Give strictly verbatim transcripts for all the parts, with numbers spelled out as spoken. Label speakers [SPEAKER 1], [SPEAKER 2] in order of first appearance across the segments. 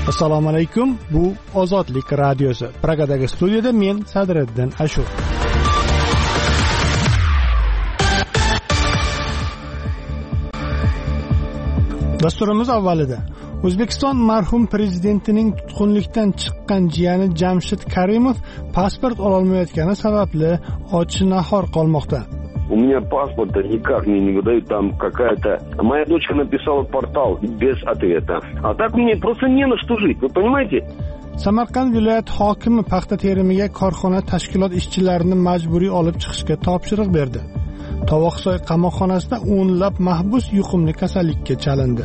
[SPEAKER 1] Assalomu alaykum. Bu Ozodlik radiosi. Pragadagi studiyada men Sadriddin Ashur. Dasturimiz avvalida O'zbekiston marhum prezidentining tutqunlikdan chiqqan jiyani Jamshid Karimov pasport ololmayotgani sababli och-nahor qolmoqda.
[SPEAKER 2] У меня паспорта никак мне не выдают, там какая-то... Моя дочка написала портал без ответа. А так мне просто не на что жить, вы понимаете?
[SPEAKER 1] Samarqand viloyat hokimi paxta terimiga korxona tashkilot ishchilarini majburiy olib chiqishga topshiriq berdi. Tovoqsoy qamoqxonasida o'nlab mahbus yuqumli kasallikka chalindi.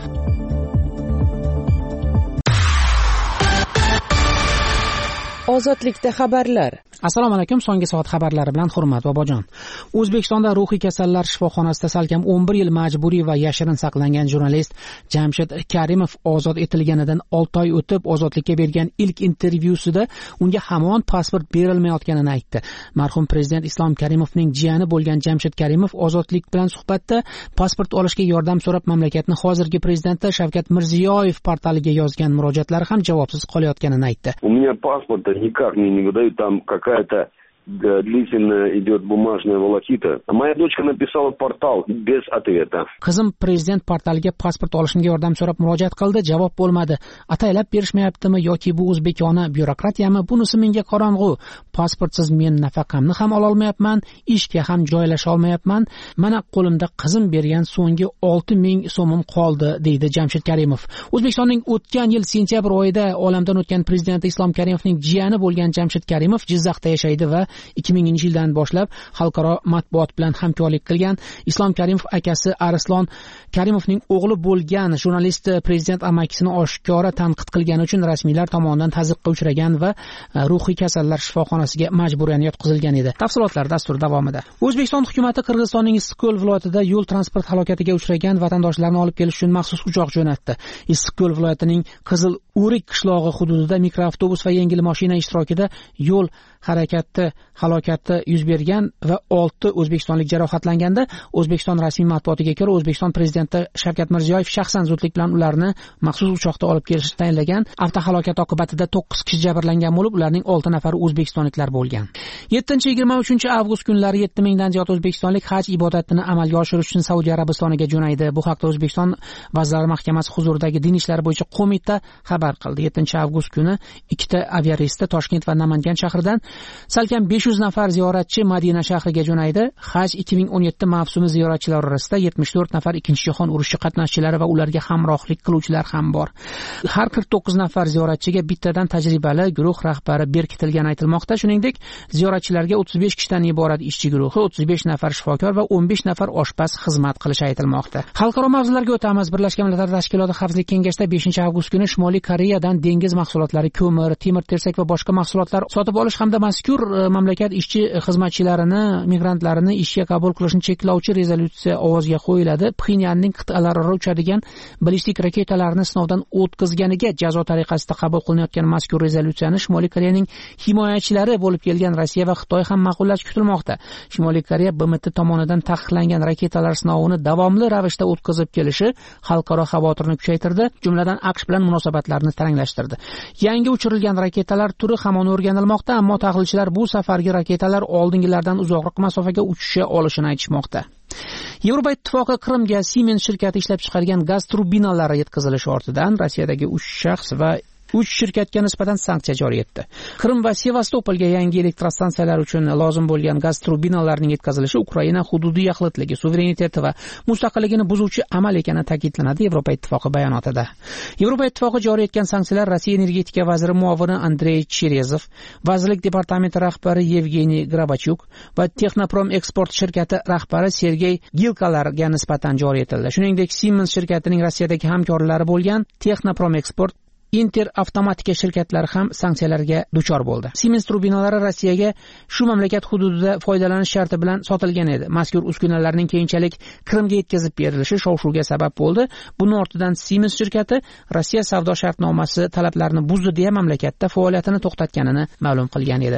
[SPEAKER 3] Ozodlikda xabarlar.
[SPEAKER 4] Assalomu alaykum. So'nggi soat xabarlari bilan Hurmat Bobojon. O'zbekistonda ruhiy kasallar shifoxonasida salkam o'n bir yil majburiy va yashirin saqlangan jurnalist Jamshid Karimov ozod etilganidan olti oy o'tib ozodlikka bergan ilk intervyusida unga hamon pasport berilmayotganini aytdi. Marhum prezident Islom Karimovning jiyani bo'lgan Jamshid Karimov ozodlik bilan suhbatda pasport olishga yordam so'rab mamlakatning hozirgi prezidenti Shavkat Mirziyoyev portaliga yozgan murojaatlari ham javobsiz qolayotganini aytdi.
[SPEAKER 2] У меня паспорта никак мне не выдают, там какая-то длительно идет бумажная волокита. Моя дочка написала портал без ответа.
[SPEAKER 4] Qizim prezident portaliga pasport olishimga yordam so'rab murojaat qildi, javob bo'lmadi. Ataylab berishmayaptimi yoki bu o'zbekona byurokratiyami? Bunisi menga qorong'u. Pasportsiz men nafaqamni ham ola olmayapman, ishga ham joylasha olmayapman. Mana qo'limda qizim bergan so'nggi olti ming so'mim qoldi, deydi Jamshid Karimov. O'zbekistonning o'tgan yil sentyabr oyida olamdan o'tgan prezidenti Islom Karimovning jiyani bo'lgan Jamshid Karimov Jizzaxda yashaydi va ikki minginchi yildan boshlab xalqaro matbuot bilan hamkorlik qilgan. Islom Karimov akasi Arislon Karimovning o'g'li bo'lgan jurnalist prezident amakisini oshkora tanqid qilgani uchun rasmiylar tomonidan tazyiqqa uchragan va ruhiy kasallar shifoxonasiga majburan yotqizilgan edi. Tafsilotlar dastur davomida. O'zbekiston hukumatı Qirg'izistonning Issiqko'l viloyatida yo'l transport halokatiga uchragan vatandoshlarni olib kelish uchun maxsus uchoq jo'natdi. Issiqko'l viloyatining Qizil O'rik qishlog'i hududida mikroavtobus va yengil mashina ishtirokida yo'l harakati halokati yuz bergan va olti o'zbekistonlik jarohatlanganda. O'zbekiston rasmiy matbuotiga ko'ra, O'zbekiston prezidenti Shavkat Mirziyoyev shaxsan zudlik bilan ularni maxsus uchoqda olib kelishni tayinlagan. Avtohalokat oqibatida to'qqiz kishi jabrlangan bo'lib, ularning olti nafari o'zbekistonliklar bo'lgan. yettinchi yigirma uchinchi avgust kunlari yetti mingdan ziyod o'zbekistonlik haj ibodatini amalga oshirish uchun Saudiya Arabistoniga jo'naydi. Bu haqda O'zbekiston Vazirlar Mahkamasi huzuridagi din ishlari bo'yicha qo'mita xabar qildi. yettinchi avgust kuni ikkita aviareysda Toshkent va Namangan shahridan salkam besh yuz nafar ziyoratchi Madina shahriga jo'naydi. Haj ikki ming o'n yetti mavsumi ziyoratchilari orasida yetmish to'rt nafar ikkinchi jahon urushi qatnashchilari va ularga hamrohlik qiluvchilar ham bor. Har qirq to'qqiz nafar ziyoratchiga bittadan tajribali guruh rahbari berkitilgani aytilmoqda. Shuningdek, ziyoratchilarga o'ttiz besh kishidan iborat ishchi guruhi, o'ttiz besh nafar shifokor va o'n besh nafar oshpaz xizmat qilishi aytilmoqda. Xalqaro mavzularga o'tamiz. Birlashgan Millatlar Tashkiloti Xavfsizlik kengashida beshinchi avgust kuni Shimoliy Koreyadan dengiz mahsulotlari, ko'mir, temir tersak va boshqa mahsulotlar sotib olish hamda mazkur mamlakat ishchi xizmatchilarini, migrantlarini ishga qabul qilishni cheklovchi rezolyutsiya ovozga qo'yiladi. Pxenyanning qit'alararo uchadigan ballistik raketalarni sinovdan o'tkazganiga jazo tariqasida qabul qilinayotgan mazkur rezolyutsiyani Shimoliy Koreyaning himoyachilari bo'lib kelgan Rossiya va Xitoy ham ma'qullash kutilmoqda. Shimoliy Koreya B M T tomonidan taqiqlangan raketalar sinovini davomli ravishda o'tkazib kelishi xalqaro xavotirni kuchaytirdi, jumladan AQSh bilan munosabatlarni taranglashtirdi. Yangi uchirilgan raketalar turi hamon o'rganilmoqda, ammo tahlilchilar bu safargi raketalar oldingilardan uzoqroq masofaga uchisha olishini aytishmoqda. Yevropa Ittifoqi Qrimga Siemens shirkati ishlab chiqargan gaz turbinalari yetkazilishi ortidan Rossiyadagi uch shaxs va uch shirkatga nisbatan sanksiya joriy etdi. Qrim va Sevastopolga yangi elektrostansiyalar uchun lozim bo'lgan gaz turbinalarining yetkazilishi Ukraina hududiy yaxlitligi, suvereniteti va mustaqilligini buzuvchi amal ekani ta'kidlanadi Yevropa Ittifoqi bayonotida. Yevropa Ittifoqi joriy etgan sanksiyalar Rossiya energetika vaziri muavini Andrey Cherezov, vazirlik departamenti rahbari Yevgeniy Grabachuk va Texnoprom eksport shirkati rahbari Sergey Gilkalarga nisbatan joriy etildi. Shuningdek, Siemens shirkatining Rossiyadagi hamkorlari bo'lgan Texnoprom eksport Inter avtomatika shirkatlari ham sanksiyalarga duchor bo'ldi. Siemens turbinalari Rossiyaga shu mamlakat hududida foydalanish sharti bilan sotilgan edi. Mazkur uskunalarning keyinchalik Qrimga yetkazib berilishi shov-shuvga sabab bo'ldi. Buning ortidan Siemens shirkati Rossiya savdo shartnomasi talablarini buzdi deya mamlakatda faoliyatini to'xtatganini ma'lum qilgan edi.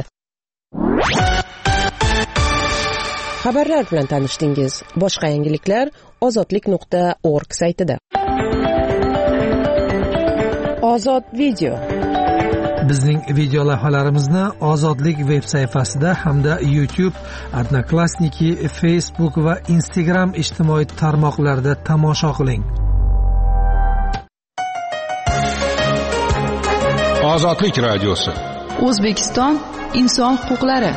[SPEAKER 3] Xabarlar bilan tanishdingiz. Boshqa yangiliklar ozodlik nuqta org saytida. Ozod video.
[SPEAKER 5] Bizning video lavhalarimizni Ozodlik veb sayfasida hamda YouTube, Odnoklassniki, Facebook va Instagram ijtimoiy tarmoqlarida tomosha qiling.
[SPEAKER 6] Ozodlik radiosi.
[SPEAKER 7] O'zbekiston inson huquqlari.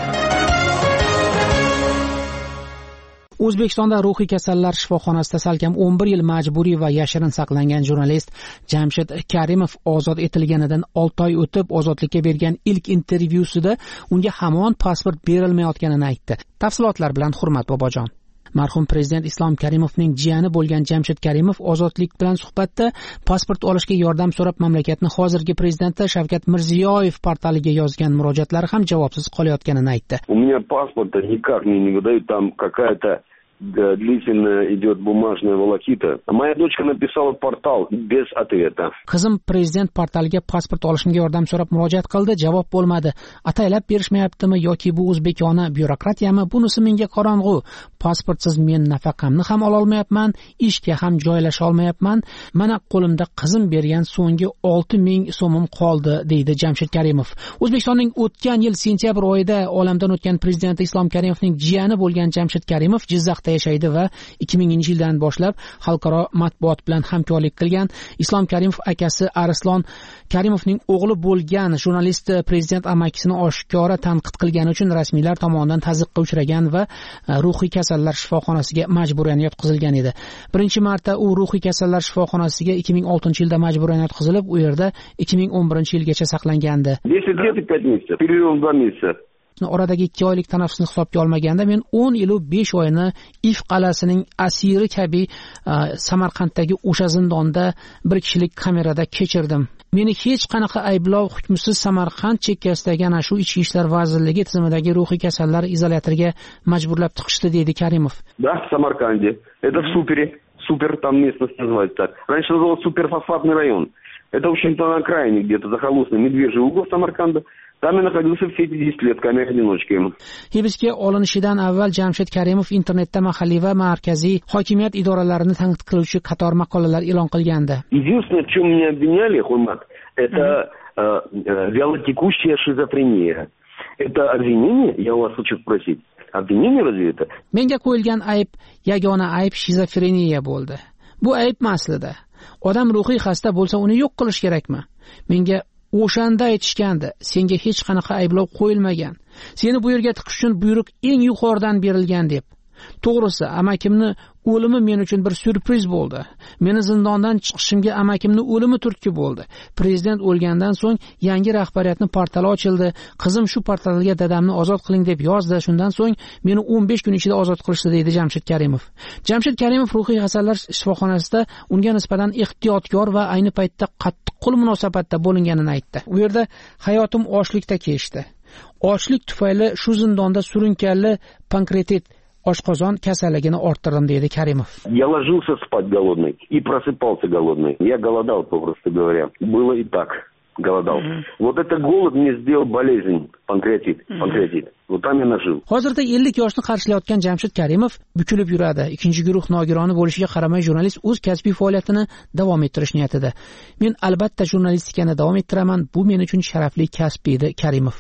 [SPEAKER 4] O'zbekistonda ruhiy kasallar shifoxonasida salkam o'n bir yil majburiy va yashirin saqlangan jurnalist Jamshid Karimov ozod etilganidan olti oy o'tib ozodlikka bergan ilk intervyusida unga hamon pasport berilmayotganini aytdi. Tafsilotlar bilan Hurmat Bobojon. Marhum prezident Islom Karimovning jiyani bo'lgan Jamshid Karimov ozodlik bilan suhbatda pasport olishga yordam so'rab mamlakatning hozirgi prezidenti Shavkat Mirziyoyev portaliga yozgan murojaatlari ham javobsiz qolayotganini aytdi.
[SPEAKER 2] У меня паспорта никак мне не выдают, там какая-то длительная идет бумажная волокита. Моя дочка написала портал без ответа.
[SPEAKER 4] Qizim prezident portaliga pasport olishimga yordam so'rab murojaat qildi, javob bo'lmadi. Ataylab berishmayaptimi yoki bu o'zbekona byurokratiyami? Bunisi menga qorong'u. Pasportsiz men nafaqamni ham ola olmayapman, ishga ham joylasha olmayapman. Mana qo'limda qizim bergan so'nggi olti ming so'mim qoldi, deydi Jamshid Karimov. O'zbekistonning o'tgan yil sentyabr oyida olamdan o'tgan prezidenti Islom Karimovning jiyani bo'lgan Jamshid Karimov Jizzaxda yashaydi va ikki minginchi yildan boshlab xalqaro matbuot bilan hamkorlik qilgan. Islom Karimov akasi Arislon Karimovning o'g'li bo'lgan jurnalist prezident amakisini oshkora tanqid qilgani uchun rasmiylar tomonidan tazyiqqa uchragan va ruhiy kasallar shifoxonasiga majburan yotqizilgan edi. Birinchi marta u ruhiy kasallar shifoxonasiga ikki ming oltinchi yilda majburan yotqizilib, u yerda ikki ming o'n birinchi yilgacha saqlangandi.
[SPEAKER 2] десять лет и пять месяцев. Перерыв два месяца.
[SPEAKER 4] Oradagi ikki oylik tanaffusni hisobga olmaganda men o'n yil va besh oyni If qalasining asiri kabi Samarqanddagi o'sha zindonda bir kishilik kamerada kechirdim. Meni hech qanaqa ayblov hukmisiz Samarqand chekkasidagi ana shu Ichki ishlar vazirligi tizimidagi ruhiy kasallar izolyatoriga majburlab tiqishdi, deydi Karimov.
[SPEAKER 2] Да, в Самарканде. Это в Супере. Супер там местность называется так. Раньше назывался суперфосфатный район. Это, в общем-то, на окраине где-то захолустный медвежий угол Самарканда. Там я находился все эти десять лет камера-одиночкой.
[SPEAKER 4] Hibsga olinishidan avval Jamshid Karimov internetda mahalliy va markaziy hokimiyat idoralarini tanqid qiluvchi qator maqolalar e'lon qilgandi.
[SPEAKER 2] Единственное, в чем меня обвиняли, Хурмат, это э, э, вялотекущая шизофрения. Это обвинение, я у вас хочу спросить, обвинение разве это?
[SPEAKER 4] Menga qo'yilgan ayb, yagona ayb shizofreniya bo'ldi. Bu ayb aslida. Odam ruhiy xasta bo'lsa uni yo'q qilish kerakmi? Menga o'shanda aytishgandi, senga hech qanaqa ayblov qo'yilmagan. Seni bu yerga tiqish uchun buyruq eng yuqoridan berilgan deb. To'g'risi, amakimni o'limi men uchun bir syurpriz bo'ldi. Meni zindondan chiqishimga amakimni o'limi turtki bo'ldi. Prezident o'lgandan so'ng yangi rahbariyatni portali ochildi. Qizim shu portalga dadamni ozod qiling deb yozdi. Shundan so'ng meni o'n besh kun ichida ozod qilishdi, deydi Jamshid Karimov. Jamshid Karimov ruhiy kasallar shifoxonasida unga nisbatan ehtiyotkor va ayni paytda qattiq qo'l munosabatda bo'linganini aytdi. U yerda hayotim ochlikda kechdi. Ochlik tufayli shu zindonda surunkali pankreatit oshqozon kasalligini orttirdim, deydi Karimov.
[SPEAKER 2] Я ложился спать голодный и просыпался голодный. Я голодал, попросту говоря. Было и так. Голодал. Mm-hmm. Вот это голод мне сделал болезнь, панкреатит. Mm-hmm. Панкреатит. Вот там я нажил.
[SPEAKER 4] Hozirda ellik yoshni qarshilayotgan Jamshid Karimov bukilib yuradi. Ikkinchi guruh nogironi bo'lishiga qaramay jurnalist o'z kasbiy faoliyatini davom ettirish niyatida. Men albatta jurnalistikani davom ettiraman. Bu men uchun sharafli kasb, deydi Karimov.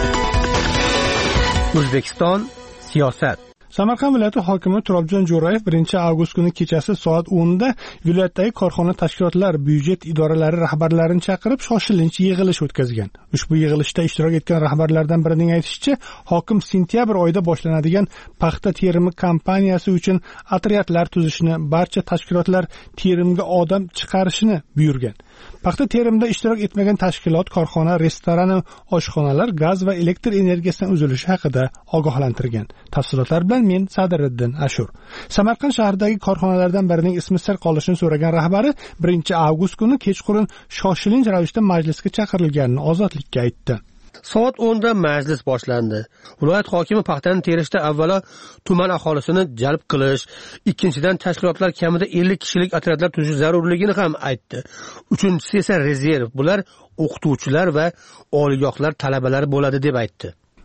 [SPEAKER 5] O'zbekiston siyosat.
[SPEAKER 1] Samarqand viloyati hokimi Turobjon Jo'rayev birinchi avgust kuni kechasi soat o'nda viloyatdagi korxona tashkilotlar, byudjet idoralari rahbarlarini chaqirib shoshilinch yig'ilish o'tkazgan. Ushbu yig'ilishda ishtirok etgan rahbarlardan birining aytishicha, hokim sentyabr oyida boshlanadigan paxta terimi kampaniyasi uchun otryadlar tuzishni, barcha tashkilotlar terimga odam chiqarishini buyurgan. Paxta terimida ishtirok etmagan tashkilot, korxona, restoran, oshxonalar gaz va elektr energiyasidan uzilishi haqida ogohlantirgan. Tafsilotlar bilan men Sadiriddin Ashur. Samarqand shahridagi korxonalardan birining ismi sir qolishini so'ragan rahbari birinchi avgust kuni kechqurun shoshilinch ravishda majlisga chaqirilganini Ozodlikka aytdi.
[SPEAKER 8] Soat o'nda majlis boshlandi. Viloyat hokimi paxtani terishda avvalo tuman aholisini jalb qilish, ikkinchidan tashkilotlar kamida ellik kishilik otryadlar tuzish zarurligini ham aytdi. Uchinchisi esa rezerv. Bular o'qituvchilar va oliygohlar talabalari bo'ladi deb aytdi.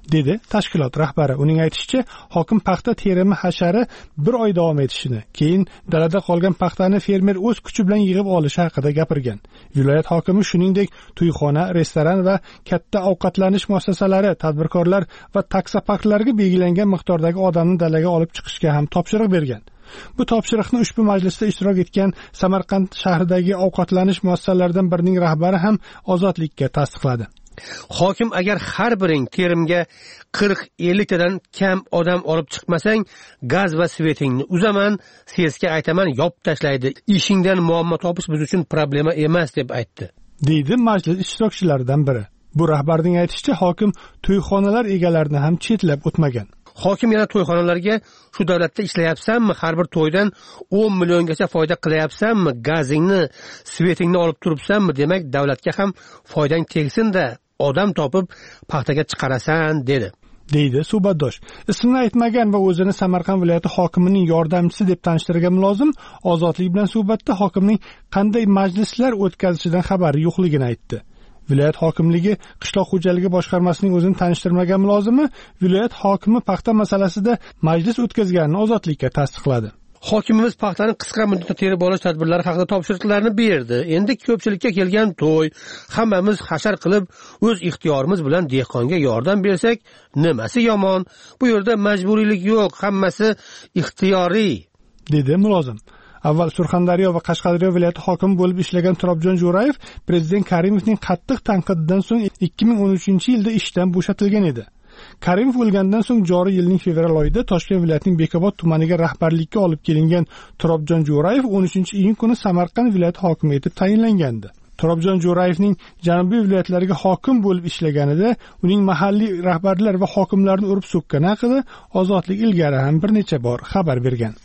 [SPEAKER 1] dedi tashkilot rahbari. Uning aytishicha, hokim paxta terimi hashari bir oy davom etishini, keyin dalada qolgan paxtani fermer o'z kuchi bilan yig'ib olishi haqida gapirgan. Viloyat hokimi shuningdek to'yxona, restoran va katta ovqatlanish muassasalari, tadbirkorlar va taksoparklarga belgilangan miqdordagi odamni dalaga olib chiqishga ham topshiriq bergan. Bu topshiriqni ushbu majlisda ishtirok etgan Samarqand shahridagi ovqatlanish muassasalaridan birining rahbari ham Ozodlikka tasdiqladi.
[SPEAKER 8] Hokim agar har biring terimga qirq ellik tadan kam odam olib chiqmasang, gaz va svetingni uzaman, sesga aytaman, yopib tashlaydi. Ishingdan muammo topish biz uchun problema emas deb aytdi. Deydi
[SPEAKER 1] majlis ishtirokchilaridan biri. Bu rahbarning aytishicha, hokim to'yxonalar egalarini ham chetlab o'tmagan.
[SPEAKER 8] Hokim yana to'yxonalarga shu davlatda ishlayapsanmi, har bir to'ydan o'n milliongacha foyda qilyapsanmi, gazingni, svetingni olib turibsanmi, demak davlatga ham foydang tegsin-da, odam topib paxtaga chiqarasan, dedi.
[SPEAKER 1] Deydi suhbatdosh. Ismini aytmagan va o'zini Samarqand viloyati hokimining yordamchisi deb tanishtirgan mulozim Ozodlik bilan suhbatda hokimning qanday majlislar o'tkazishidan xabari yo'qligini aytdi. Viloyat hokimligi qishloq xo'jaligi boshqarmasining o'zini tanishtirmagan mulozimi viloyat hokimi paxta masalasida majlis o'tkazganini Ozodlikka tasdiqladi.
[SPEAKER 8] Hokimimiz paxtani qisqa muddatda terib olish tadbirlari haqida topshiriqlarni berdi. Endi ko'pchilikka kelgan to'y, hammamiz hashar qilib o'z ixtiyorimiz bilan dehqonga yordam bersak, nimasi yomon? Bu yerda majburiylik yo'q, hammasi ixtiyoriy,
[SPEAKER 1] dedi mulozim. Avval Surxondaryo va Qashqadaryo viloyati hokimi bo'lib ishlagan Turobjon Jo'rayev prezident Karimovning qattiq tanqididan so'ng ikki ming o'n uchinchi yilda ishdan bo'shatilgan edi. Karimov o'lgandan so'ng joriy yilning fevral oyida Toshkent viloyatining Bekobod tumaniga rahbarlikka olib kelingan Turobjon Jo'rayev o'n uchinchi iyun kuni Samarqand viloyati hokimi etib tayinlangandi. Turobjon Jo'rayevning janubiy viloyatlarga hokim bo'lib ishlaganida uning mahalliy rahbarlar va hokimlarni urib so'kkani haqida Ozodlik ilgari ham bir necha bor xabar bergan.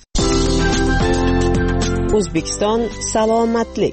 [SPEAKER 3] O'zbekiston salomatlik.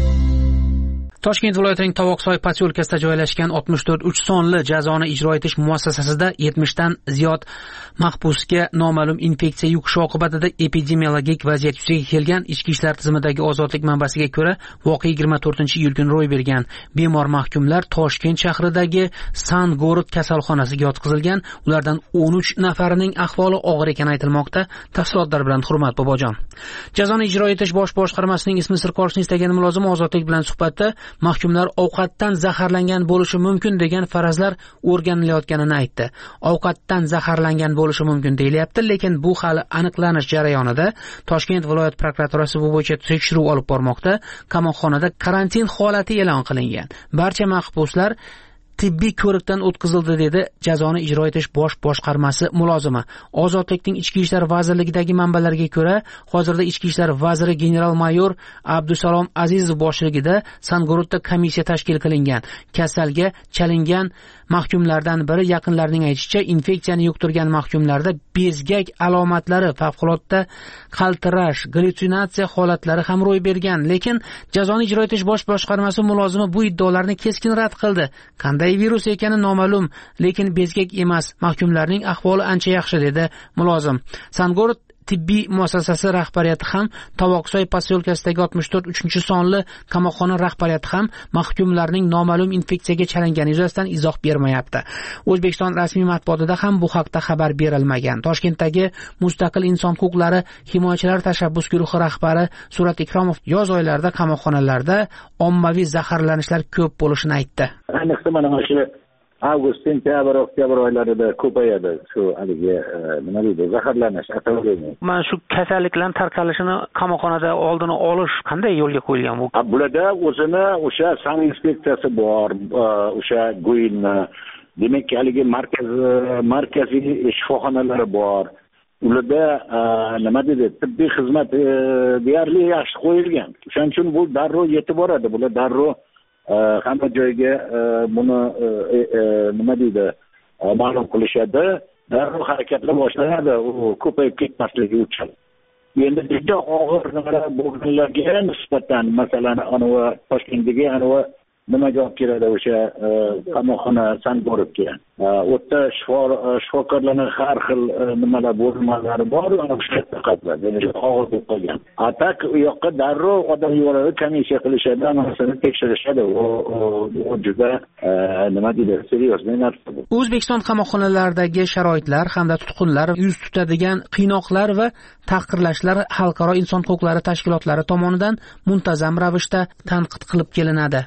[SPEAKER 4] Toshkent viloyatining Tovoqsoy posyolkasida joylashgan oltmish to'rt uch sonli jazoni ijro etish muassasasida yetmish dan ziyod mahbusga noma'lum infeksiya yuqishi oqibatida epidemiologik vaziyat yuzaga kelgan. Ichki ishlar tizimidagi Ozodlik manbasiga ko'ra, voqea yigirma to'rtinchi iyul kuni ro'y bergan. Bemor mahkumlar Toshkent shahridagi Sangorod kasalxonasiga yotqizilgan. Ulardan o'n uch nafarining ahvoli og'ir ekani aytilmoqda. Tafsilotlar bilan Hurmat Bobojon. Jazoni ijro etish bosh boshqarmasining ismi sir qolishini istagan mulozim Ozodlik bilan suhbatda mahkumlar ovqatdan zaharlangan bo'lishi mumkin degan farazlar o'rganilayotganini aytdi. Ovqatdan zaharlangan bo'lishi mumkin deyilyapti, lekin bu hali aniqlanish jarayonida. Toshkent viloyat prokuraturasi bu bo'yicha tekshiruv olib bormoqda. Qamoqxonada karantin holati e'lon qilingan. Barcha mahbuslar tibbiy ko'rikdan o'tkazildi, dedi jazoni ijro etish bosh boshqarmasi mulozimi. Ozodlikning Ichki ishlar vazirligidagi manbalarga ko'ra, hozirda Ichki ishlar vaziri general-mayor Abdusalom Azizov boshchiligida Sangorodda komissiya tashkil qilingan. Kasalga chalingan mahkumlardan biri yaqinlarining aytishicha, infeksiyani yuqtirgan mahkumlarda bezgak alomatlari, favqulodda qaltirash, gallyutsinatsiya holatlari ham ro'y bergan, lekin jazoni ijro etish bosh boshqarmasi mulozimi bu iddaolarni keskin rad qildi. Qanday virus ekani noma'lum, lekin bezgak emas, mahkumlarning ahvoli ancha yaxshi, dedi mulozim. Sangorod tibbiy muassasasi rahbariyati ham, Tovoqsoy posyolkasidagi oltmish to'rt uchinchi sonli qamoqxona rahbariyati ham mahkumlarning noma'lum infeksiyaga chalingani yuzasidan izoh bermayapti. O'zbekiston rasmiy matbuotida ham bu haqda xabar berilmagan. Toshkentdagi Mustaqil inson huquqlari himoyachilar tashabbus guruhi rahbari Surat Ikromov yoz oylarida qamoqxonalarda ommaviy zaharlanishlar ko'p bo'lishini aytdi.
[SPEAKER 9] Ayniqsa mana shu avgust, sentyabr, oktyabr oylarida ko'payadi shu haligi nima deydi, zaharlanish, atalgan.
[SPEAKER 4] Mana shu kasalliklarning tarqalishini qamoqxonada oldini olish qanday yo'lga qo'yilgan bu?
[SPEAKER 9] Bularda o'zini o'sha san inspeksiyasi bor, o'sha go'yinni, demak haligi markaz markaziy shifoxonalari bor. Ularda nima deydi, tibbiy xizmat deyarli yaxshi qo'yilgan. Shuning uchun bu darrov yetib boradi. Bular darrov hamma joyga buni nima deydi, ma'lum qilishadi, darrov harakatlar boshlanadi, u ko'payib ketmasligi uchun. Endi juda og'ir nimalar bo'lganlarga nisbatan, masalan, anavi Toshkentdagi anavi nimaga olib keladi o'sha qamoqxona Sanborgga. U yerda shifokorlarning har xil nimalar bo'lmalari bor, o'sha qatnashadi. Ya'ni og'ir bo'lib qolgan. Atak u yoqqa darrov odam yuboradi, komissiya qilishadi, anosini tekshirishadi. U juda nima deydi, seriozniy narsa bu.
[SPEAKER 4] O'zbekiston qamoqxonalaridagi sharoitlar hamda tutqunlar yuz tutadigan qiynoqlar va tahqirlashlar xalqaro inson huquqlari tashkilotlari tomonidan muntazam ravishda tanqid qilib kelinadi.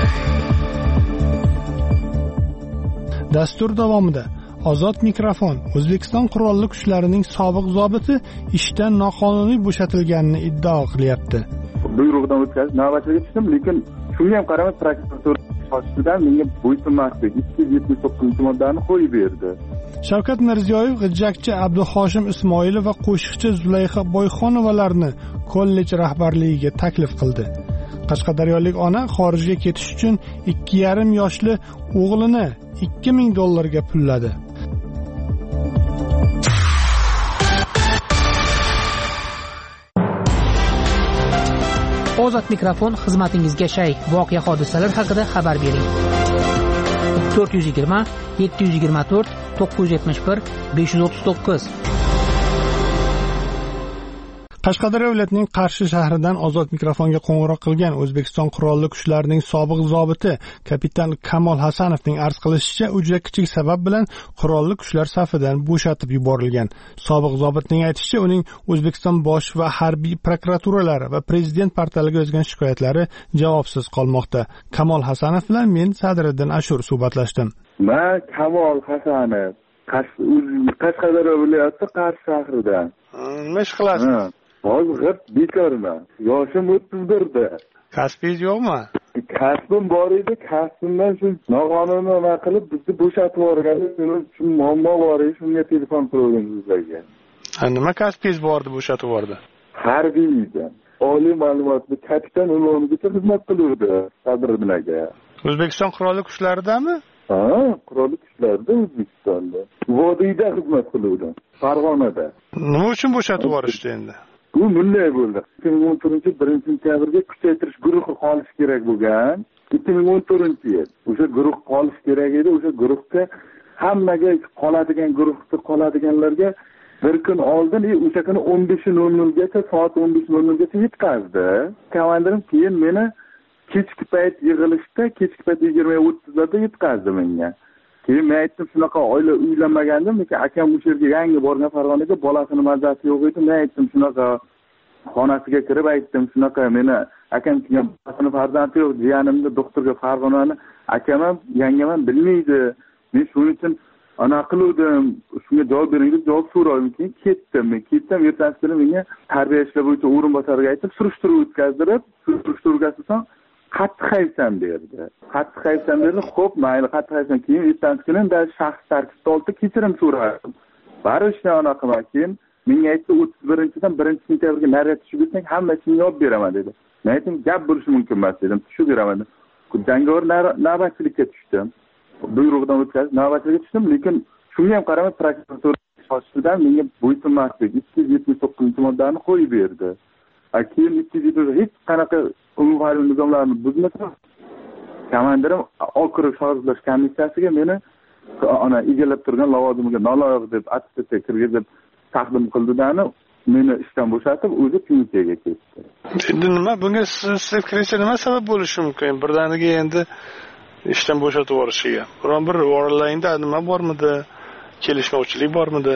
[SPEAKER 1] Dastur davomida Ozod mikrofon O'zbekiston qurolli kuchlarining sobiq zobiti ishdan noqonuniy bo'shatilganini iddao qilyapti.
[SPEAKER 10] Buyruqdan o'tkazish navbatiga tushdim, lekin shunga ham qaramay prokuratura boshchidan menga bo'ysunmaslik ikki yuz yetmish to'qqizinchi moddani qo'yib berdi.
[SPEAKER 1] Shavkat Mirziyoyev g'ijjakchi Abduhoshim Ismoilov va qo'shiqchi Zulayxa Boyxonovalarni kollej rahbarligiga taklif qildi. Qashqadaryolik ona xorijga ketish uchun ikki yarim yoshli o'g'lini ikki ming dollarga pulladi.
[SPEAKER 4] Ozod mikrofon xizmatingizga shay. Voqea hodisalar haqida xabar bering. to'rt yuz yigirma yetti yuz yigirma to'rt to'qqiz yuz yetmish bir besh yuz o'ttiz to'qqiz.
[SPEAKER 1] Qashqadaryo viloyatining Qarshi shahridan Ozod mikrofonga qo'ng'iroq qilgan O'zbekiston qurolli kuchlarining sobiq zobiti kapitan Kamol Hasanovning arz qilishicha, u juda kichik sabab bilan qurolli kuchlar safidan bo'shatib yuborilgan. Sobiq zobitning aytishicha, uning O'zbekiston bosh va harbiy prokuraturalari va prezident portaliga yozgan shikoyatlari javobsiz qolmoqda. Kamol Hasanov bilan men Sadriddin Ashur suhbatlashdim.
[SPEAKER 10] Men Kamol Hasanov, Qashqadaryo viloyati Qarshi shahridan.
[SPEAKER 1] Nima ish qilasiz?
[SPEAKER 10] Hozir bekorman. Yoshim o'ttiz birda.
[SPEAKER 1] Kasbingiz yo'qmi?
[SPEAKER 10] Kasbim bor edi, kasbimdan shu noqonuniy nima qilib bizni bo'shatib yuborgani, shu muammo bor edi, shunga telefon qildim sizlarga.
[SPEAKER 1] Ha, nima kasbingiz bor deb bo'shatib yubordi?
[SPEAKER 10] Harbiyda. Oliy ma'lumotli kapitan unvonigacha xizmat qiluvdi Sadriddin aka.
[SPEAKER 1] O'zbekiston qurolli kuchlaridami?
[SPEAKER 10] Ha, qurolli kuchlarda O'zbekistonda. Vodiyda xizmat qiluvdi, Farg'onada.
[SPEAKER 1] Nima uchun bo'shatib yuborishdi endi?
[SPEAKER 10] Bu bunday bo'ldi. ikki ming o'n to'rtinchi yil birinchi sentyabrga kuchaytirish guruhi qolishi kerak bo'lgan. ikki ming o'n to'rtinchi yil o'sha guruh qolishi kerak edi. O'sha guruhga hammaga qoladigan guruhda qoladiganlarga bir kun oldin, o'sha kuni o'n besh nol nol gacha, soat o'n besh nol nol gacha yetkazdi. Komandirim keyin meni kechki payt yig'ilishda, kechki payt yigirma o'ttizlarda yetkazdi menga. Keyin men aytdim, shunaqa oila uylanmagandim, lekin akam o'sha yerga yangi borgan Farg'onaga, bolasini mazasi yo'q edi. Men aytdim, shunaqa xonasiga kirib aytdim, shunaqa meni akam kelgan, bolasini farzandi yo'q, jiyanimni doktorga Farg'onani akam ham, yangam ham bilmaydi. Men shuning uchun ana qiluvdim, shunga javob bering deb javob so'radim. Keyin ketdim. Men ketdim, ertasi kuni menga tarbiya ishlari bo'yicha o'rinbosariga aytib, surishtiruv o'tkazdirib, surishtiruv o'tkazsam qattiq hayfsan berdi. Qattiq hayfsan berdi. Xo'p, mayli, qattiq hayfsan. Keyin ertasi kuni shaxs tarkibida oldi kechirim so'radim. Barishni ona qilib, keyin menga aytdi, o'ttiz birinchidan birinchi sentyabrga nariga tushib ketsak, hammasini yopib beraman dedi. Men aytdim, gap bo'lishi mumkin emas dedim. Tushib beraman. Jangovar navbatchilikka tushdim. Buyruqdan o'tkazib navbatchilikka tushdim, lekin shunga ham qaramay prokuratura boshchidan menga bo'ysunmaslik ikki yuz yetmish to'qqizinchi moddani qo'yib berdi. Keyin ikki yuz yetmish hech qanaqa umumiy nizomlarni buzmasa, komandirim okrug shogird komissiyasiga meni ana egallab turgan lavozimiga noloyiq deb attestatsiya kirgizib taqdim qildidani, meni ishdan bo'shatib, o'zi pensiyaga ketdi.
[SPEAKER 1] Endi nima bunga siz fikringiz nima sabab bo'lishi mumkin? Birdaniga endi ishdan bo'shatib yuborishiga. Biron bir o'rinlayda nima bormidi? Kelishmovchilik bormidi?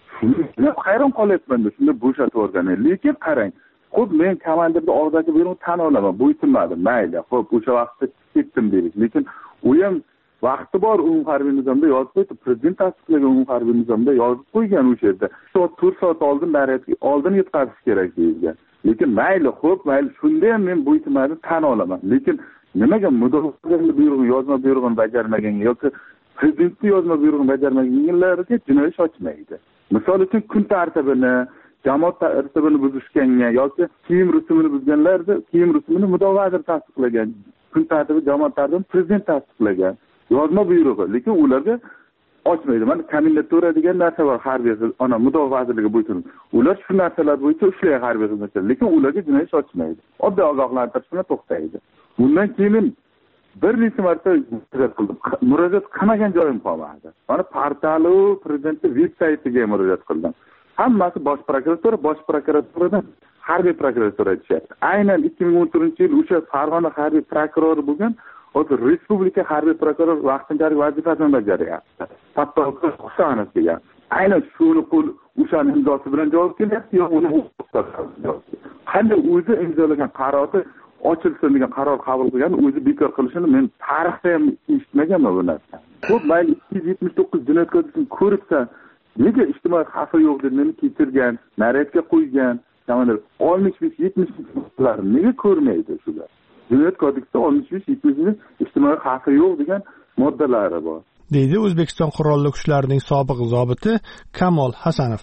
[SPEAKER 10] Men hayron qolyapman-da, shunda bo'shatib yuborgan. Lekin qarang, xo'p, men komandirni og'zaki buyruqni tan olaman, bo'ysunmadim, mayli. Xo'p, o'sha vaqtda ketdim deylik. Lekin u ham vaqti bor, umumiy harbiy nizomda yozib qo'ydi, prezident tasdiqlagan umumiy harbiy nizomda yozib qo'ygan o'sha yerda. Soat to'rt soat oldin nariga oldin yetkazish kerak deyilgan. Lekin mayli, xo'p, mayli, shunda ham men bo'ysunmadim, tan olaman. Lekin nimaga mudofaa buyrug'ini, yozma buyrug'ini bajarmaganga yoki prezidentning yozma buyrug'ini bajarmaganlarga jinoiy ish ochmaydi. Misol uchun kun tartibini, jamoat tartibini buzishganga yoki kiyim rusumini buzganlarda kiyim rusumini mudofaa vaziri tasdiqlagan. Kun tartibi, jamoat tartibini prezident tasdiqlagan. Yozma buyrug'i, lekin ularga ochmaydi. Mana komendatura degan narsa bor, harbiy ona mudofaa vazirligi bo'yicha. Ular shu narsalar bo'yicha ishlaydi harbiy xizmatchilar, lekin ularga jinoiy ish ochmaydi. Oddiy ogohlantirish bilan to'xtaydi. Bundan keyin bir necha marta murojaat qildim. Murojaat qilmagan joyim qolmadi. Mana portalu prezidentning veb saytiga murojaat qildim. Hammasi bosh prokuratura, bosh prokuraturadan harbiy prokuratura aytishyapti. Aynan ikki ming o'n to'rtinchi yil o'sha Farg'ona harbiy prokurori bo'lgan, hozir respublika harbiy prokuror vaqtinchalik vazifasini bajaryapti. Patologlar Husanov degan. Aynan shuni qo'l o'shani imzosi bilan javob kelyapti yo uni qanday o'zi imzolagan qarorni ochilsin degan qaror qabul qilgan o'zi bekor qilishini men tarixda ham eshitmaganman bu narsani. Xo'p, mayli ikki yuz yetmish to'qqiz jinoyat kodeksini ko'ribsan, nega ijtimoiy xavfi yo'q deb meni kechirgan, naryadga qo'ygan, mana oltmish besh yetmish ularni nega ko'rmaydi shular? Jinoyat kodeksida oltmish besh yetmish ijtimoiy xavfi yo'q degan moddalari bor,
[SPEAKER 1] deydi O'zbekiston qurolli kuchlarining sobiq zobiti Kamol Hasanov.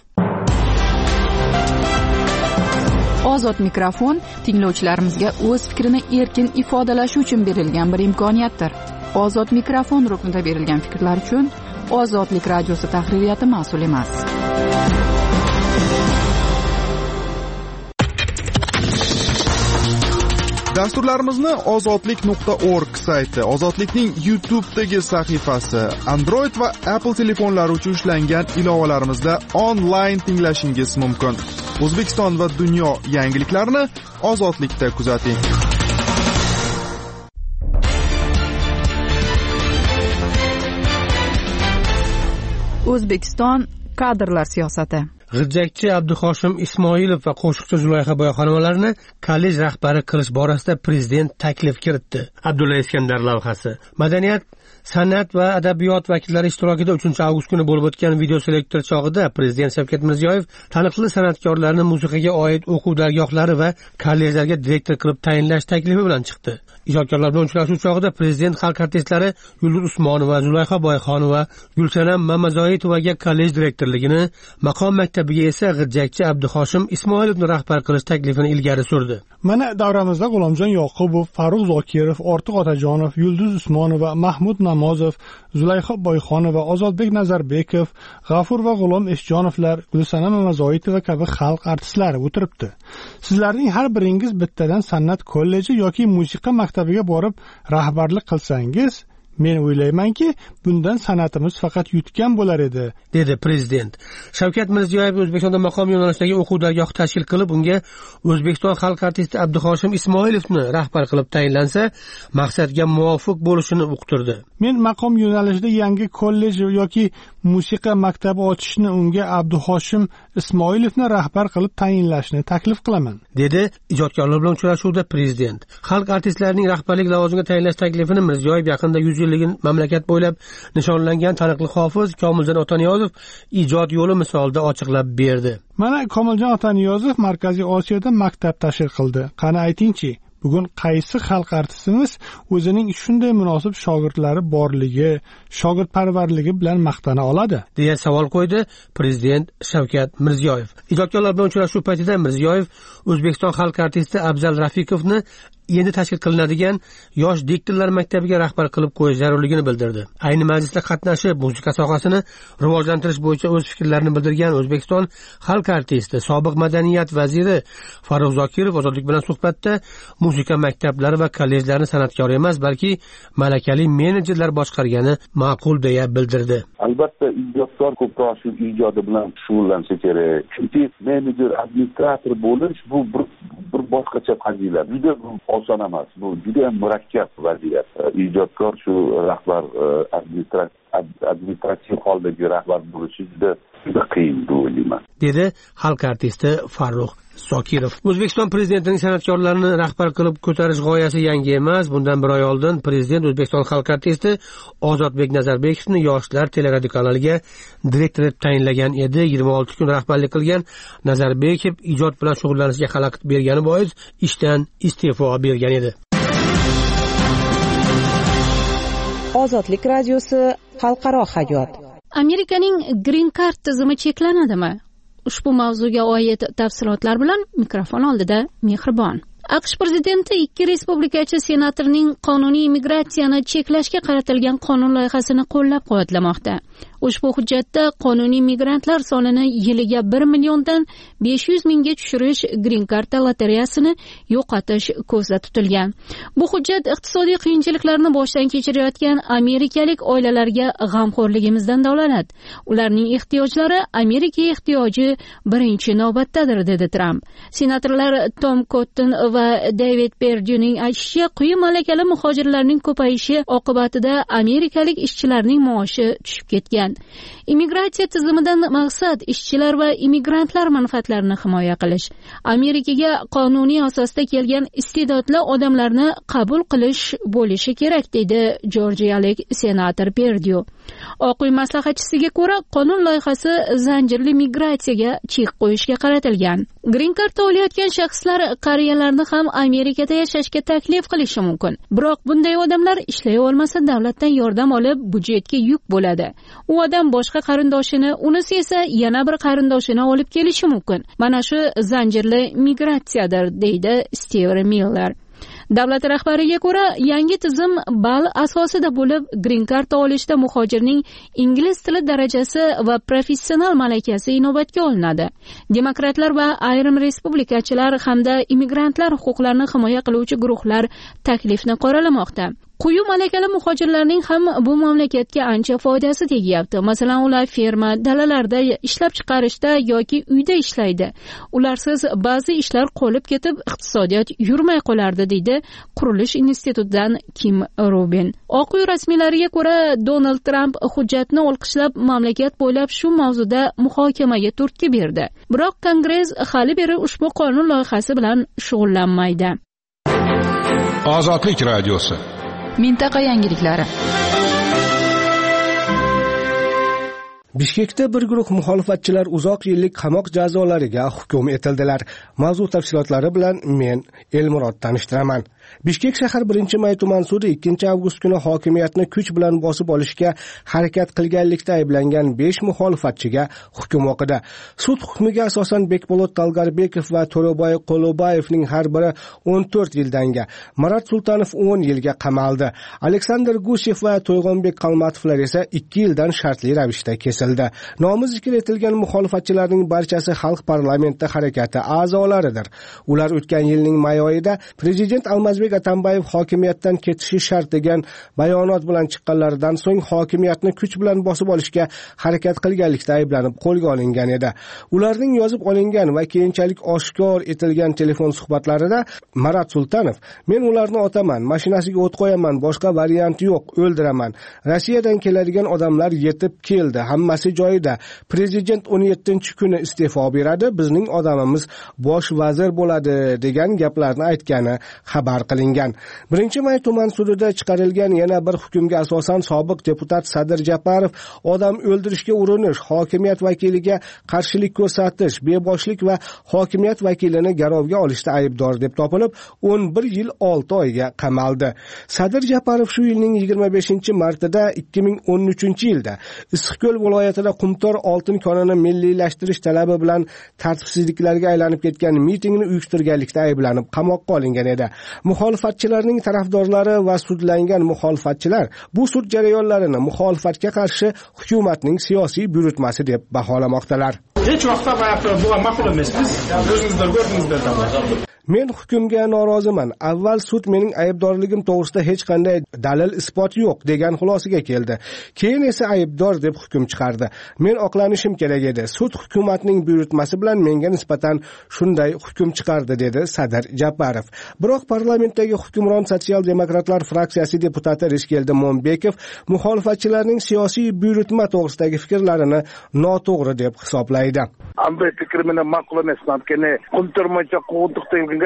[SPEAKER 7] Ozod mikrofon tinglovchilarimizga o'z fikrini erkin ifodalashi uchun berilgan bir imkoniyatdir. Ozod mikrofon ruknida berilgan fikrlar uchun Ozodlik radiosi tahririyati mas'ul emas.
[SPEAKER 11] Dasturlarimizni ozodlik nuqta org sayti, Ozodlikning YouTube'dagi sahifasi, Android va Apple telefonlari uchun ishlangan ilovalarimizda onlayn tinglashingiz mumkin. O'zbekiston va dunyo yangiliklarini Ozodlikda kuzating.
[SPEAKER 7] O'zbekiston kadrlar siyosati.
[SPEAKER 8] G'ijjakchi Abduhoshim Ismoilov va qo'shiqchi Zulayxa Boyxonovalarini kollej rahbari qilish borasida prezident taklif kiritdi. Abdulla Iskandar lavhasi. Madaniyat, san'at va adabiyot vakillari ishtirokida uchinchi avgust kuni bo'lib o'tgan video selektor chog'ida prezident Shavkat Mirziyoyev taniqli san'atkorlarni musiqaga oid o'quv dargohlari va kollejlarga direktor qilib tayinlash taklifi bilan chiqdi. Ijodkorlar bilan uchrashuv chog'ida prezident xalq artistlari Yulduz Usmonova, Zulayxa Boyxonova, Gulsanam Mamazoitovaga kollej direktorligini, maqom maktabiga esa G'ijjakchi Abduhoshim Ismoilovni rahbar qilish taklifini ilgari surdi.
[SPEAKER 1] Mana davramizda G'ulomjon Yoqubov, Farruh Zokirov, Ortiq Otajonov, Yulduz Usmonova, Mahmud Namozov, Zulayxa Boyxonova, Ozodbek Nazarbekov, G'afur va G'ulom Eshjonovlar, Gulsanam Mamazoitova kabi xalq artistlari o'tiribdi. Sizlarning har biringiz bittadan san'at kolleji yoki musiqa maktabiga borib rahbarlik qilsangiz, men o'ylaymanki, bundan san'atimiz faqat yutgan bo'lar edi,
[SPEAKER 8] dedi prezident. Shavkat Mirziyoyev O'zbekistonda maqom yo'nalishdagi o'quv dargohi tashkil qilib, unga O'zbekiston xalq artisti Abduhoshim Ismoilovni rahbar qilib tayinlansa, maqsadga muvofiq bo'lishini uqtirdi.
[SPEAKER 1] Men maqom yo'nalishida yangi kollej yoki musiqa maktabi ochishni unga Abduhoshim Ismoilovni rahbar qilib tayinlashni taklif qilaman, dedi
[SPEAKER 8] ijodkorlar bilan uchrashuvda prezident. Xalq artistlarining rahbarlik lavozimiga tayinlash taklifini Mirziyoyev yaqinda yuz yilligini mamlakat bo'ylab nishonlangan taniqli hofiz Komiljon Otaniyozov ijod yo'li misolida ochiqlab berdi.
[SPEAKER 1] Mana Komiljon Otaniyozov Markaziy Osiyoda maktab tashkil qildi. Qani aytingchi, bugun qaysi xalq artistimiz o'zining shunday munosib shogirdlari borligi, shogirdparvarligi bilan maqtana oladi,
[SPEAKER 8] deya savol qo'ydi prezident Shavkat Mirziyoyev. Ijodkorlar bilan uchrashuv paytida Mirziyoyev O'zbekiston xalq artisti Abzal Rafiqovni endi tashkil qilinadigan yosh diktorlar maktabiga rahbar qilib qo'yish zarurligini bildirdi. Ayni majlisda qatnashib, musiqa sohasini rivojlantirish bo'yicha o'z fikrlarini bildirgan O'zbekiston xalq artisti, sobiq madaniyat vaziri Farruh Zokirov Ozodlik bilan suhbatda musiqa maktablari va kollejlarni san'atkor emas, balki malakali menejerlar boshqargani ma'qul deya bildirdi.
[SPEAKER 12] Albatta, ijodkor ko'proq shu ijodi bilan shug'ullansa kerak. Chunki menejer, administrator bo'lish bu bir, bir boshqacha fazilat. Juda oson emas. Bu juda ham murakkab vaziyat. Ijodkor shu rahbar administrativ holdagi rahbar bo'lishi juda juda qiyin deb o'ylayman,
[SPEAKER 8] dedi xalq artisti Farruh Zokirov. O'zbekiston prezidentining san'atkorlarni rahbar qilib ko'tarish g'oyasi yangi emas. Bundan bir oy oldin prezident O'zbekiston xalq artisti Ozodbek Nazarbekovni Yoshlar teleradiokanaliga direktor etib tayinlagan edi. yigirma olti kun rahbarlik qilgan Nazarbekov ijod bilan shug'ullanishga xalaqit bergani bois ishdan iste'fo bergan edi.
[SPEAKER 3] Ozodlik radiosi xalqaro hayot.
[SPEAKER 13] Amerikaning Green Card tizimi cheklanadimi? Ushbu mavzuga oid tafsilotlar bilan mikrofon oldida Mehribon. AQSh prezidenti ikki respublikachi senatorining qonuniy migratsiyani cheklashga qaratilgan qonun loyihasini qo'llab-quvvatlamoqda. Ushbu hujjatda qonuniy migrantlar sonini yiliga bir milliondan besh yuz mingga tushirish Green Card lotereyasini yo'qotish ko'zda tutilgan. Bu hujjat iqtisodiy qiyinchiliklarni boshdan kechirayotgan amerikalik oilalarga g'amxo'rligimizdan dalolat. Ularning ehtiyojlari Amerika ehtiyoji birinchi navbatdadir, dedi Trump. Senatorlar Tom Cotton va David Perdue'ning aytishicha, quyi malakali muhojirlarning ko'payishi oqibatida amerikalik ishchilarning maoshi tushib ketgan. Immigratsiya tizimidan maqsad ishchilar va immigrantlar manfaatlarini himoya qilish. Amerikaga qonuniy asosda kelgan iste'dodli odamlarni qabul qilish bo'lishi kerak, deydi Jorjiyalik senator Perdue. Oq uy maslahatchisiga ko'ra, qonun loyihasi zanjirli migratsiyaga chek qo'yishga qaratilgan. Green Card olayotgan shaxslar qariyalarni ham Amerikada yashashga taklif qilishi mumkin. Biroq bunday odamlar ishlay olmasa davlatdan yordam olib budjetga yuk bo'ladi. U odam boshqa qarindoshini, unisi esa yana bir qarindoshini olib kelishi mumkin. Mana shu zanjirli migratsiyadir, deydi Steve Miller. Davlat rahbariga ko'ra, yangi tizim ball asosida bo'lib, Green Card olishda muhojirning ingliz tili darajasi va professional malakasi inobatga olinadi. Demokratlar va ayrim respublikachilar hamda immigrantlar huquqlarini himoya qiluvchi guruhlar taklifni qoralamoqda. Quyi malakali muhojirlarning ham bu mamlakatga ancha foydasi tegyapti. Masalan, ular ferma, dalalarda ishlab chiqarishda yoki uyda ishlaydi. Ularsiz ba'zi ishlar qolib ketib, iqtisodiyot yurmay qolardi, deydi Qurilish institutidan Kim Rubin. Oq uy rasmiylariga ko'ra, Donald Trump hujjatni olqishlab mamlakat bo'ylab shu mavzuda muhokamaga turtki berdi. Biroq Kongress hali beri ushbu qonun loyihasi bilan shug'ullanmaydi.
[SPEAKER 6] Ozodlik radiosi.
[SPEAKER 7] Mintaqa yangiliklari.
[SPEAKER 14] Bishkekda bir guruh muxolifatchilar uzoq yillik qamoq jazolariga hukm etildilar. Mavzu tafsilotlari bilan men Elmurod tanishtiraman. Bishkek shahar birinchi may tuman sudi ikkinchi avgust kuni hokimiyatni kuch bilan bosib olishga harakat qilganlikda ayblangan besh muxolifatchiga hukm o'qidi. Sud hukmiga asosan Bekbolot Talgarbekov va To'roboy Qolobayevning har biri o'n to'rt yilga, Marat Sultanov o'n yilga qamaldi. Aleksandr Gushev va To'yg'onbek Qalmatovlar esa ikki yildan shartli ravishda kesildi. Nomi zikr etilgan muxolifatchilarning barchasi xalq parlamenti harakati a'zolaridir. Ular o'tgan yilning may oyida prezident Almazbek Atambayev hokimiyatdan ketishi shart degan bayonot bilan chiqqanlaridan so'ng hokimiyatni kuch bilan bosib olishga harakat qilganlikda ayblanib qo'lga olingan edi. Ularning yozib olingan va keyinchalik oshkor etilgan telefon suhbatlarida Marat Sultanov: "Men ularni otaman, mashinasiga o't qo'yaman, boshqa variant yo'q, o'ldiraman. Rossiyadan keladigan odamlar yetib keldi, hammasi joyida. Prezident o'n yettinchi kuni iste'fo beradi, bizning odamimiz bosh vazir bo'ladi" degan gaplarni aytgani xabar qilingan. birinchi may tuman sudida chiqarilgan yana bir hukmga asosan sobiq deputat Sadir Japarov odam o'ldirishga urinish, hokimiyat vakiliga qarshilik ko'rsatish, beboshlik va hokimiyat vakilini garovga olishda aybdor deb topilib, o'n bir yil olti oyga qamaldi. Sadir Japarov shu yilning yigirma beshinchi martida ikki ming o'n uchinchi yilda Issiqko'l viloyatida Qumtor oltin konini milliylashtirish talabi bilan tartibsizliklarga aylanib ketgan mitingni uyushtirganlikda ayblanib qamoqqa olingan edi. Muxolifatchilarning tarafdorlari va sudlangan muxolifatchilar bu sud jarayonlarini muxolifatga qarshi hukumatning siyosiy buyurtmasi deb baholamoqdalar.
[SPEAKER 15] Hech vaqtda bu ma'qul emas. Biz o'zingizlar ko'rdingizlar.
[SPEAKER 14] Men hukmga noroziman. Avval sud mening aybdorligim to'g'risida hech qanday dalil isbot yo'q degan xulosaga keldi. Keyin esa aybdor deb hukm chiqardi. Men oqlanishim kerak edi. Sud hukumatning buyurtmasi bilan menga nisbatan shunday hukm chiqardi, dedi Sadir Japarov. Biroq parlamentdagi hukmron sotsial demokratlar fraksiyasi deputati Rishkeldi Mo'mbekov muxolifatchilarning siyosiy buyurtma to'g'risidagi fikrlarini noto'g'ri deb hisoblaydi.
[SPEAKER 16] Ambe fikri meni ma'qul emas. Qani quntirmocha qo'ntiqda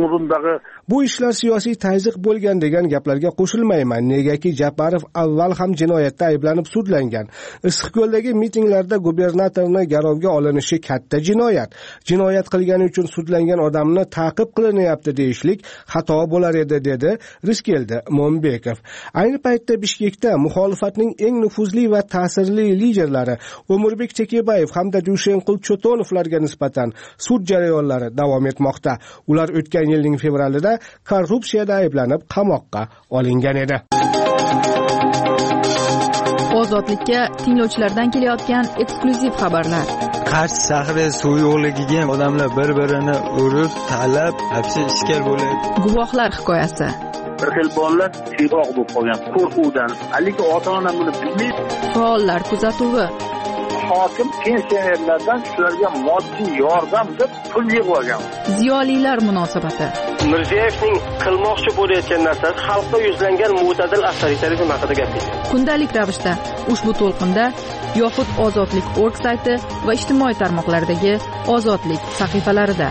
[SPEAKER 14] bu ishlar siyosiy tayziq bo'lgan degan gaplarga qo'shilmayman. Negaki Japarov avval ham jinoyatda ayblanib sudlangan. Issiqko'ldagi mitinglarda gubernatorni garovga olinishi katta jinoyat. Jinoyat qilgani uchun sudlangan odamni ta'qib qilinyapti deyishlik xato bo'lar edi, dedi Rishkeldi Mo'mbekov. Ayni paytda Bishkekda muxolifatning eng nufuzli va ta'sirli liderlari O'murbek Chekebayev hamda Dushenqul Chotonovlarga nisbatan sud jarayonlari davom etmoqda. Ular o'tgan yilning fevralida korrupsiyada ayblanib qamoqqa olingan edi.
[SPEAKER 7] Ozodlikka tinglovchilardan kelayotgan eksklyuziv xabarlar.
[SPEAKER 17] Qarshi shahri suv yo'qligiga odamlar bir-birini urib, talab, hapsi ishkal bo'ladi.
[SPEAKER 7] Guvohlar hikoyasi.
[SPEAKER 16] Bir xil bolalar tiyroq bo'lib qolgan qo'rquvdan. Haligi ota-ona buni bilmaydi.
[SPEAKER 7] Faollar kuzatuvi.
[SPEAKER 16] Hokim pensionerlardan shularga moddiy yordam deb pul yig'ib olgan.
[SPEAKER 7] Ziyolilar munosabati.
[SPEAKER 18] Mirziyoyevning qilmoqchi bo'layotgan narsasi xalqqa yuzlangan mo'tadil avtoritarizm haqida gapirdi.
[SPEAKER 7] Kundalik ravishda ushbu to'lqinda yoxud ozodlik nokta org sayti va ijtimoiy tarmoqlardagi ozodlik sahifalarida.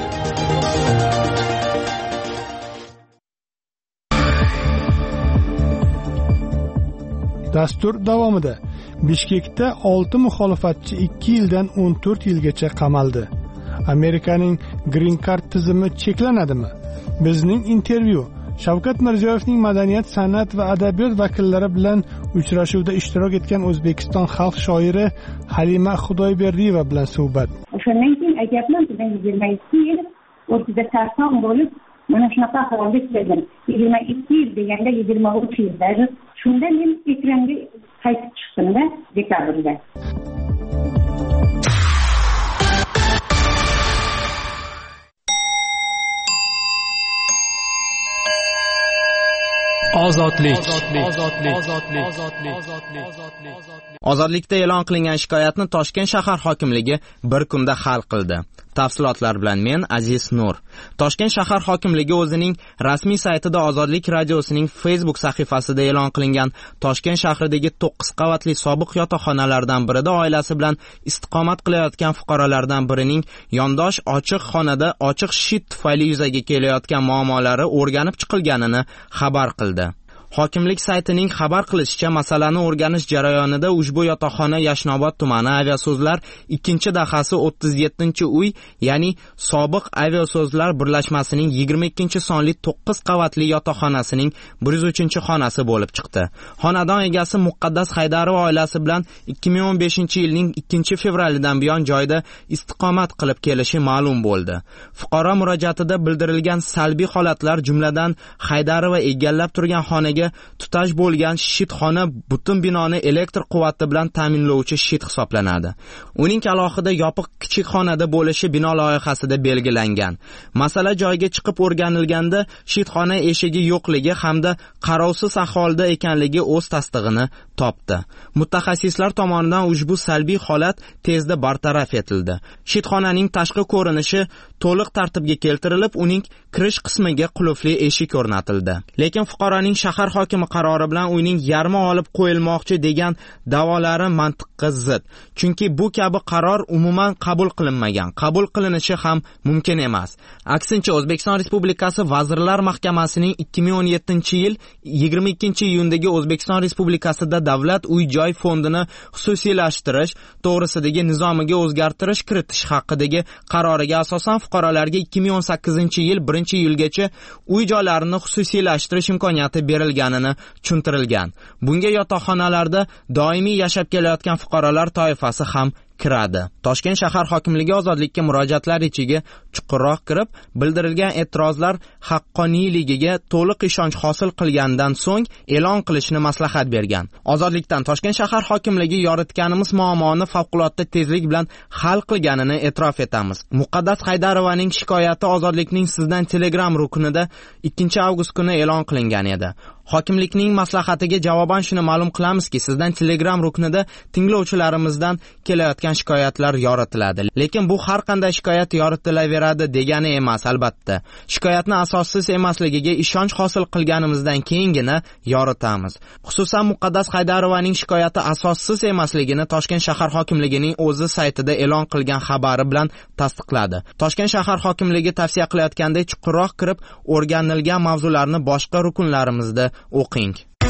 [SPEAKER 1] Dastur davomida Bishkekda olti muxolifatchi ikki yildan o'n to'rt yilgacha qamaldi. Amerikaning Green Card tizimi cheklanadimi? Bizning intervyu Shavkat Mirziyoyevning madaniyat, san'at va adabiyot vakillari bilan uchrashuvda ishtirok etgan O'zbekiston xalq shoiri Halima Xudoyberdiyeva bilan suhbat.
[SPEAKER 19] O'shandan keyin aytayapman, bundan yigirma ikki yil o'rtada sarson bo'lib, mana shunaqa holga keldim. yigirma ikki yil deganda yigirma uch yillar. Shunda men ekranga qaytib chiqdimda dekabrda.
[SPEAKER 20] Ozodlik.
[SPEAKER 21] Ozodlikda e'lon qilingan shikoyatni Toshkent shahar hokimligi bir kunda hal qildi. Tafsilotlar bilan men Aziz Nur. Toshkent shahar hokimligi o'zining rasmiy saytida Ozodlik radiosining Facebook sahifasida e'lon qilingan Toshkent shahridagi to'qqiz qavatli sobiq yotoqxonalardan birida oilasi bilan istiqomat qilayotgan fuqarolardan birining yondosh ochiq xonada ochiq shit tufayli yuzaga kelayotgan muammolari o'rganib chiqilganini xabar qildi. Hokimlik saytining xabar qilishicha, masalani o'rganish jarayonida ushbu yotoqxona Yashnobod tumani Aviasozlar ikkinchi dahasi o'ttiz yettinchi uy, ya'ni sobiq Aviasozlar birlashmasining yigirma ikkinchi sonli to'qqiz qavatli yotoqxonasining bir yuz uchinchi xonasi bo'lib chiqdi. Xonadon egasi Muqaddas Haydarov oilasi bilan ikki ming o'n beshinchi yilning ikkinchi fevralidan buyon joyda istiqomat qilib kelishi ma'lum bo'ldi. Fuqaro murojaatida bildirilgan salbiy holatlar jumladan Haydarova egallab turgan xonaga tutash bo'lgan shitxona butun binoni elektr quvvati bilan ta'minlovchi shit hisoblanadi. Uning alohida yopiq kichik xonada bo'lishi bino loyihasida belgilangan. Masala joyiga chiqib o'rganilganda shitxona eshigi yo'qligi hamda qarovsiz ahvolda ekanligi o'z tasdig'ini topdi. Mutaxassislar tomonidan ushbu salbiy holat tezda bartaraf etildi. Shitxonaning tashqi ko'rinishi to'liq tartibga keltirilib, uning kirish qismiga qulfli eshik o'rnatildi. Lekin fuqaroning shahar hokimi qarori bilan uyning yarmi olib qo'yilmoqchi degan da'volari mantiqqa zid. Chunki bu kabi qaror umuman qabul qilinmagan, qabul qilinishi ham mumkin emas. Aksincha, O'zbekiston Respublikasi Vazirlar Mahkamasining ikki ming o'n yettinchi yil yigirma ikkinchi iyundagi O'zbekiston Respublikasida davlat uy-joy fondini xususiylashtirish to'g'risidagi nizomiga o'zgartirish kiritish haqidagi qaroriga asosan fuqarolarga ikki ming o'n sakkizinchi yil birinchi iyulgacha uy-joylarini xususiylashtirish imkoniyati berilganini tushuntirilgan. Bunga yotoqxonalarda doimiy yashab kelayotgan fuqarolar toifasi ham kiradi. Toshkent shahar hokimligi ozodlikka murojaatlar ichiga chuqurroq kirib, bildirilgan e'tirozlar haqqoniyligiga to'liq ishonch hosil qilgandan so'ng e'lon qilishni maslahat bergan. Ozodlikdan Toshkent shahar hokimligi yoritganimiz muammoni favqulodda tezlik bilan hal qilganini e'tirof etamiz. Muqaddas Haydarovaning shikoyati Ozodlikning sizdan Telegram ruknida ikkinchi avgust kuni e'lon qilingan edi. Hokimlikning maslahatiga javoban shuni ma'lum qilamizki, sizdan Telegram ruknida tinglovchilarimizdan kelayotgan shikoyatlar yoritiladi. Lekin bu har qanday shikoyat yoritilaveradi degani emas, albatta. Shikoyatni asossiz emasligiga ishonch hosil qilganimizdan keyingina yoritamiz. Xususan, Muqaddas Haydarovaning shikoyati asossiz emasligini Toshkent shahar hokimligining o'zi saytida e'lon qilgan xabari bilan tasdiqladi. Toshkent shahar hokimligi tavsiya qilayotgandek chuqurroq kirib, o'rganilgan mavzularni boshqa rukunlarimizda o'qing.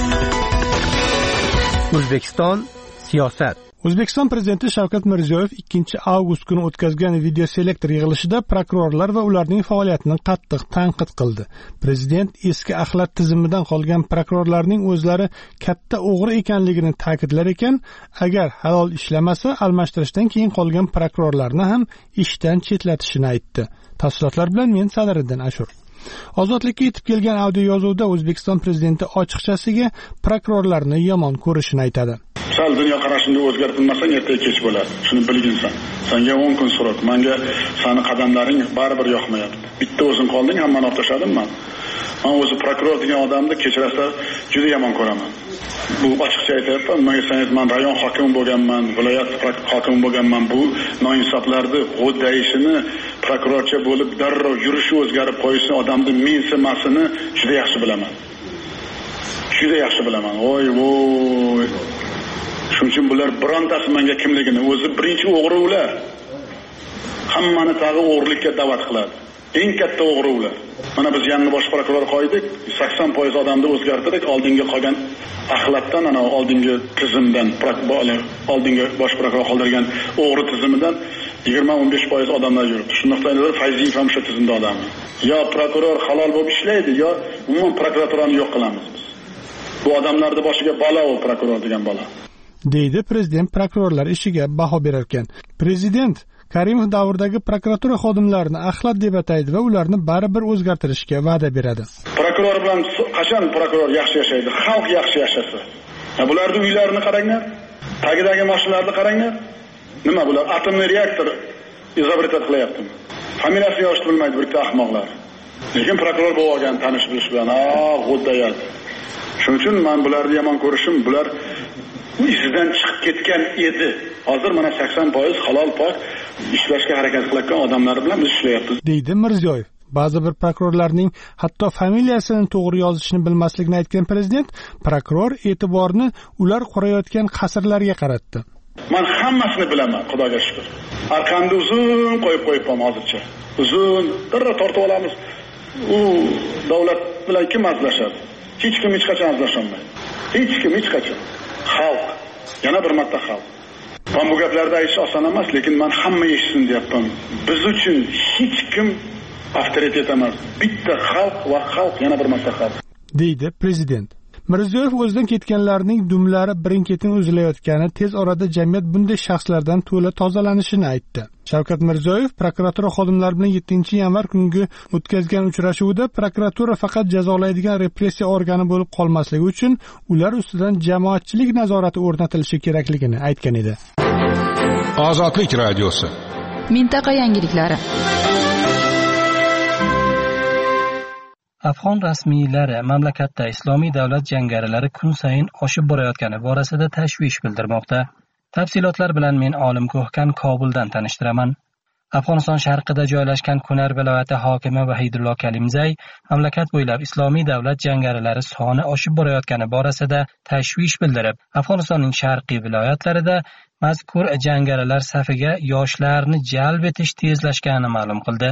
[SPEAKER 5] O'zbekiston siyosat.
[SPEAKER 1] O'zbekiston prezidenti Shavkat Mirziyoyev ikkinchi avgust kuni o'tkazgan videoselektor yig'ilishida prokurorlar va ularning faoliyatini qattiq tanqid qildi. Prezident eski axlat tizimidan qolgan prokurorlarning o'zlari katta o'g'ri ekanligini ta'kidlar ekan, agar halol ishlamasa, almashtirishdan keyin qolgan prokurorlarni ham ishdan chetlatishini aytdi. Tafsilotlar bilan men Sadiriddin Ashur. Ozodlikka yetib kelgan audio yozuvda O'zbekiston prezidenti ochiqchasiga prokurorlarni yomon ko'rishini aytadi.
[SPEAKER 20] sal dunyoqarashingni o'zgartirmasang ertaga kech bo'ladi, shuni bilginsan. Senga o'n kun surok, menga seni qadamlaring baribir yoqmayapti. Bitta o'zing qolding, hammani ortashadimmi? Men Men o'zi prokuror degan odamni kechirasa juda yomon ko'raman. Bu ochiqcha aytyapman, men sangiz men rayon hokimi bo'lganman, viloyat hokimi bo'lganman. Bu noinsoflarni g'o'ddayishini, prokurorcha bo'lib darrov yurishi o'zgarib qo'yishi, odamni mensimasini juda yaxshi bilaman. Juda yaxshi bilaman. Voy voy. Shuning uchun bular birontasi menga kimligini, o'zi birinchi o'g'ri ular. Hammani tag'i o'g'rilikka da'vat qiladi. Eng katta o'g'ri ular. Mana biz yangi bosh prokuror qo'ydik, sakson foiz odamni o'zgartirdik, oldinga qolgan axlatdan, ana oldingi tizimdan, oldingi bosh prokuror qoldirgan o'g'ri tizimidan yigirma o'n besh foiz odamlar yuribdi. Shundan so'ng Fayziyev ham o'sha tizimda odami. Yo prokuror halol bo'lib ishlaydi, yo umuman prokuraturani yo'q qilamiz biz. Bu odamlarning boshiga balo u prokuror degan balo.
[SPEAKER 1] deydi prezident prokurorlar ishiga baho berar ekan. Prezident Karimov davridagi prokuratura xodimlarini axlat deb ataydi va ularni baribir o'zgartirishga va'da beradi.
[SPEAKER 20] Prokuror bilan qachon prokuror yaxshi yashaydi? Xalq yaxshi yashasa. Bularning uylarini qaranglar, tagidagi mashinalarni qaranglar. Nima bular? Atomli reaktor izobretat qilyaptimi? Familiyasini yoshni bilmaydi bitta ahmoqlar. Lekin prokuror bo'lib olgan tanish bilish bilan, "Ah, g'o'ddayat." Shuning uchun men bularni yomon ko'rishim, bular izidan chiqib ketgan edi. Hozir mana sakson foiz halol pok ishlashga harakat qilayotgan odamlar bilan biz ishlayapmiz,
[SPEAKER 1] deydi Mirziyoyev. Ba'zi bir prokurorlarning hatto familiyasini to'g'ri yozishni bilmasligini aytgan prezident, prokuror e'tiborni ular qurayotgan qasrlarga qaratdi.
[SPEAKER 20] Men hammasini bilaman, Xudoga shukr. Arqamda uzun qo'yib qo'yibman hozircha. Uzun, darra tortib olamiz. U davlat bilan kim azlashadi? Hech kim hech qachon azlasholmaydi. Hech kim hech qachon. Xalq, yana bir marta xalq. Men bu gaplarda aytish oson emas, lekin men hamma eshitsin deyapman. Biz uchun hech kim avtoritet emas. Bitta xalq va xalq, yana bir marta xalq,
[SPEAKER 1] deydi prezident. Mirziyoyev o'zidan ketganlarning dumlari birin-ketin uzilayotgani, tez orada jamiyat bunday shaxslardan to'la tozalanishini aytdi. Shavkat Mirziyoyev prokuratura xodimlari bilan yettinchi yanvar kungi o'tkazgan uchrashuvda prokuratura faqat jazolaydigan repressiya organi bo'lib qolmasligi uchun ular ustidan jamoatchilik nazorati o'rnatilishi kerakligini aytgan edi.
[SPEAKER 6] Ozodlik radiosi.
[SPEAKER 7] Mintaqa yangiliklari.
[SPEAKER 22] Afg'on rasmiylari mamlakatda islomiy davlat jangarilari kun sayin oshib borayotgani borasida tashvish bildirmoqda. Tafsilotlar bilan men Olim Ko'hkan Kobuldan tanishtiraman. Afg'oniston sharqida joylashgan Kunar viloyati hokimi Vahidullo Kalimzay mamlakat bo'ylab islomiy davlat jangarilari soni oshib borayotgani borasida tashvish bildirib, Afg'onistonning sharqiy viloyatlarida mazkur jangarilar safiga yoshlarni jalb etish tezlashganini ma'lum qildi.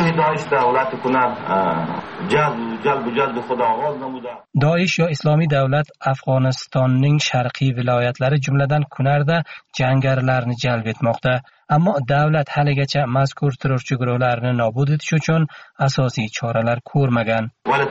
[SPEAKER 22] Doish yo islomiy davlat Afg'onistonning sharqiy viloyatlari jumladan Kunarda jangarilarni jalb etmoqda. Ammo davlat haligacha mazkur terrorchi guruhlarni nobud etish uchun asosiy choralar ko'rmagan.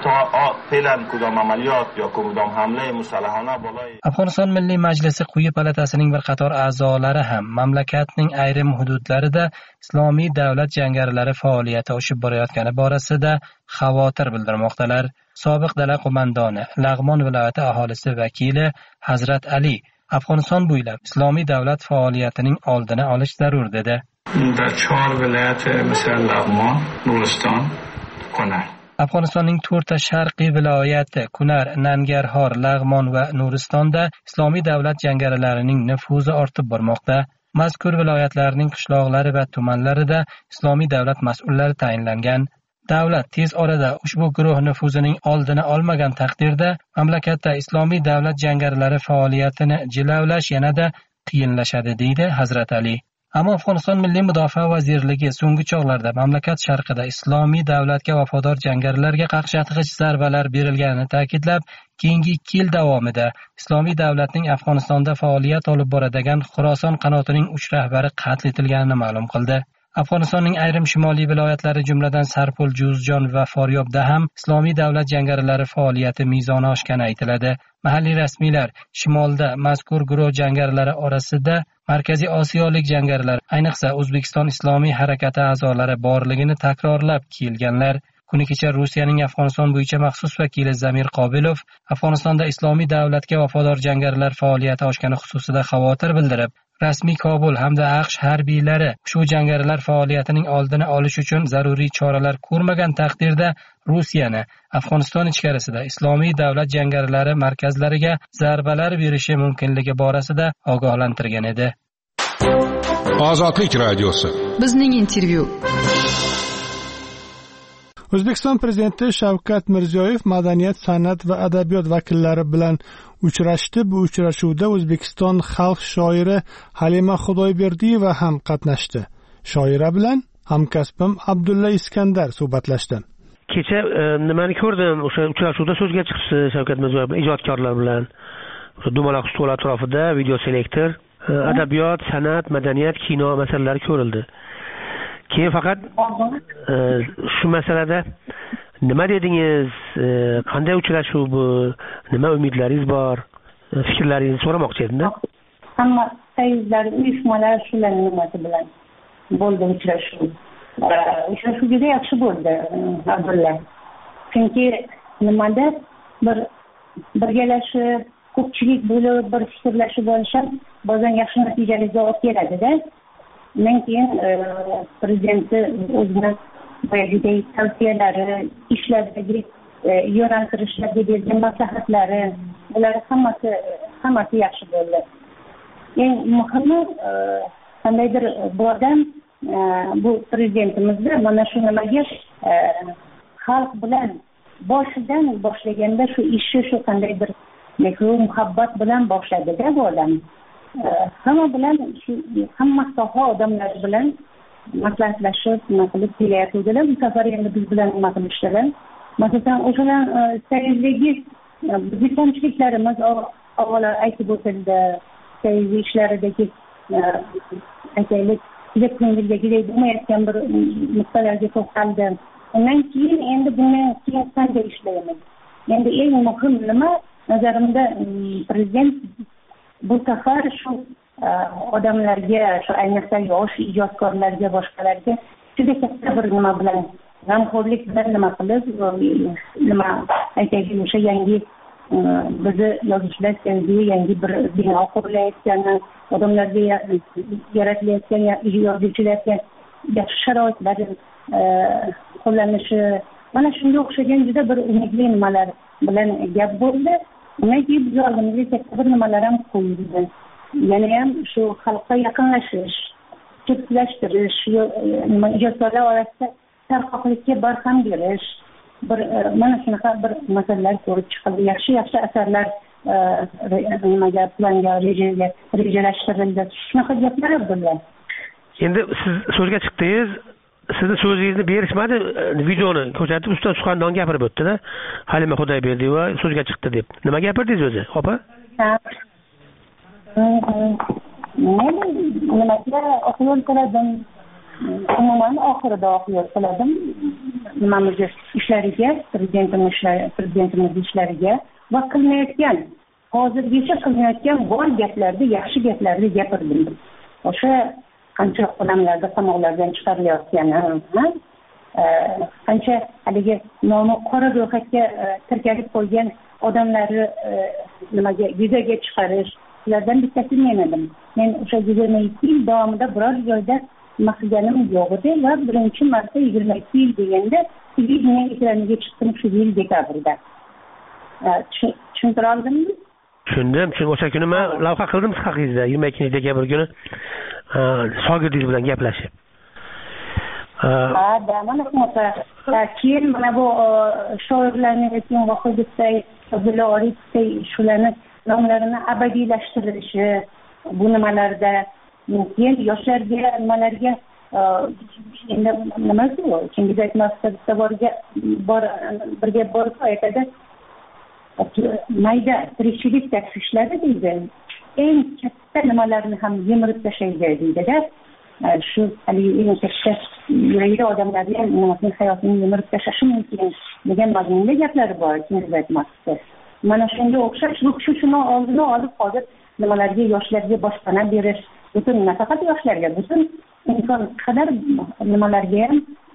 [SPEAKER 22] Afg'oniston Milliy Majlisi quyi palatasining bir qator a'zolari ham mamlakatning ayrim hududlarida islomiy davlat jangarilari faoliyati oshib borayotgani borasida xavotir bildirmoqdalar. Sobiq dala qo'mondoni, Lag'mon viloyati aholisi vakili Hazrat Ali Afg'oniston bo'ylab islomiy davlat faoliyatining oldini olish zarur dedi. Afg'onistonning to'rtta sharqiy viloyati Kunar, Nangarhor, Lag'mon va Nuristonda islomiy davlat jangarilarining nufuzi ortib bormoqda. Mazkur viloyatlarning qishloqlari va tumanlarida islomiy davlat mas'ullari tayinlangan. Davlat tez orada ushbu guruh nufuzining oldini olmagan taqdirda mamlakatda islomiy davlat jangarilari faoliyatini jilovlash yanada qiyinlashadi, deydi Hazrat Ali. Ammo Afg'oniston Milliy Mudofaa vazirligi so'nggi chog'larda mamlakat sharqida islomiy davlatga vafodor jangarilarga qaqshatqich zarbalar berilganini ta'kidlab, keyingi ikki yil davomida islomiy davlatning Afg'onistonda faoliyat olib boradigan Xuroson qanotining uch rahbari qatl etilganini ma'lum qildi. Afg'onistonning ayrim shimoliy viloyatlari jumladan Sarpul, Juzjon va Faryobda ham islomiy davlat jangarilari faoliyati mezoni oshgani aytiladi. Mahalliy rasmiylar shimolda mazkur guruh jangarilari orasida Markaziy Osiyolik jangarilar, ayniqsa O'zbekiston Islomiy harakati a'zolari borligini takrorlab kelganlar. Kuni kecha Rossiyaning Afg'oniston bo'yicha maxsus vakili Zamir Qobilov Afg'onistonda Islomiy davlatga vafodor jangarilar faoliyati oshgani xususida xavotir bildirib, rasmiy Kobul hamda AQSh harbiylari ushbu jangarilar faoliyatining oldini olish uchun zaruriy choralar ko'rmagan taqdirda Rossiyani Afg'oniston ichkarisida Islomiy davlat jangarilari markazlariga zarbalar berishi mumkinligi borasida ogohlantirgan edi.
[SPEAKER 6] Ozodlik radiosi.
[SPEAKER 7] Bizning intervyu.
[SPEAKER 1] O'zbekiston Prezidenti Shavkat Mirziyoyev madaniyat, san'at va adabiyot vakillari bilan uchrashdi. Bu uchrashuvda O'zbekiston xalq shoiri Halima Xudoyberdiyeva ham qatnashdi. Shoira bilan hamkasbim Abdulla Iskandar suhbatlashdi.
[SPEAKER 8] Kecha nimani ko'rdim, o'sha uchrashuvda so'zga chiqdi Shavkat Mirziyoyev ijodkorlar bilan. Dumaloq stol atrofida video selektor, adabiyot, san'at, madaniyat, kino masalalari ko'rildi. Keyin faqat shu masalada nima dedingiz, qanday uchrashuv bu, nima umidlaringiz bor, fikrlaringizni so'ramoqchi edim-da.
[SPEAKER 19] Hamma sayizlar, uyushmalar shular nimasi bilan bo'ldi uchrashuv. Uchrashuv juda yaxshi bo'ldi, Abdulla. Chunki nimada bir birgalashib, ko'pchilik bo'lib bir fikrlashib olishib, ba'zan yaxshi natijalarga olib keladi-da. Undan keyin prezidenti o'zini boyagidek tavsiyalari, ishlardagi yo'naltirishlarga bergan maslahatlari, bular hammasi hammasi yaxshi bo'ldi. Eng muhimi qandaydir bu odam bu prezidentimizda mana shu nimaga xalq bilan boshidan boshlaganda shu ishni shu qandaydir mehr muhabbat bilan boshladi-da bu odam. Hamma bilan shu hamma soha odamlar bilan maslahatlashib, nima qilib kelayotganlar. Bu safar endi biz bilan nima qilishdilar. Masalan, o'shalar sayizligi bizning kamchiliklarimiz avvalo aytib o'tildi. Sayiz ishlaridagi aytaylik, juda ko'ngildagidek bo'lmayotgan bir nuqtalarga to'xtaldi. Undan keyin endi bundan keyin qanday ishlaymiz? Endi eng muhim nima, nazarimda prezident bu safar shu odamlarga, shu ayniqsa yosh ijodkorlarga, boshqalarga juda katta bir nima bilan, g'amxo'rlik bilan nima qilib, nima aytaylik, o'sha yangi bizni yozuvchilar sengi yangi bir bino qurilayotgani, odamlarga yaratilayotgan yozuvchilarga yaxshi sharoitlar qo'llanishi, mana shunga o'xshagan juda bir umidli nimalar bilan gap bo'ldi. Undan keyin biz oldimizga katta bir nimalar ham qo'yildi. Yana ham shu xalqqa yaqinlashish, cheklashtirish, nima ijodkorlar orasida tarqoqlikka barham berish, bir mana shunaqa bir masalalar ko'rib chiqildi. Yaxshi yaxshi asarlar nimaga planga rejalashtirildi. Shunaqa gaplar bo'ldi.
[SPEAKER 8] Endi siz so'zga chiqdingiz, sizni so'zingizni berishmadi, videoni ko'rsatib ustoz suxandon gapirib o'tdi-da. Halima Xudoyberdiyeva so'zga chiqdi deb. Nima gapirdingiz o'zi, opa?
[SPEAKER 19] Ha. Nimaga o'qiyol qildim? Umuman oxirida o'qiyol qildim. Nimamiz ishlariga, prezidentimiz ishlari, prezidentimiz ishlariga va qilinayotgan, hozirgacha qilinayotgan bor gaplarni, yaxshi gaplarni gapirdim. O'sha qancha odamlarda qamoqlardan chiqarilayotgani, qancha haligi nomi qora ro'yxatga tirkalib qo'ygan odamlarni nimaga yuzaga chiqarish, ulardan bittasi men edim. Men o'sha yigirma ikki yil davomida biror joyda nima qilganim yo'q edi va birinchi marta yigirma ikki yil deganda televideniya ekraniga chiqdim shu yil dekabrda. Tushuntira oldimmi?
[SPEAKER 8] Tushundim. O'sha kuni men lavha qildim siz haqingizda yigirma ikkinchi dekabr kuni shogirdingiz bilan gaplashib.
[SPEAKER 19] Ha, da mana shunaqa. Keyin mana bu shoirlarning aytgan Vohidovday, Abdulla Orifday shularni nomlarini abadiylashtirilishi, bu nimalarda keyin yoshlarga nimalarga endi nima bu? Chingiz Aytmasovga borga bor birga borib aytadi. Mayda tirikchilik tashvishlari deydi. Eng katta nimalarni ham yemirib tashlaydi deydi-da. Shu haligi eng katta yuragida odamlarning nimasini hayotini yemirib tashlashi mumkin degan mazmunda gaplari bor Chingiz Aytmasov. Mana shunga o'xshash bu kishi shuni oldini olib hozir nimalarga, yoshlarga boshpana berish, butun nafaqat yoshlarga, butun inson qadar nimalarga ham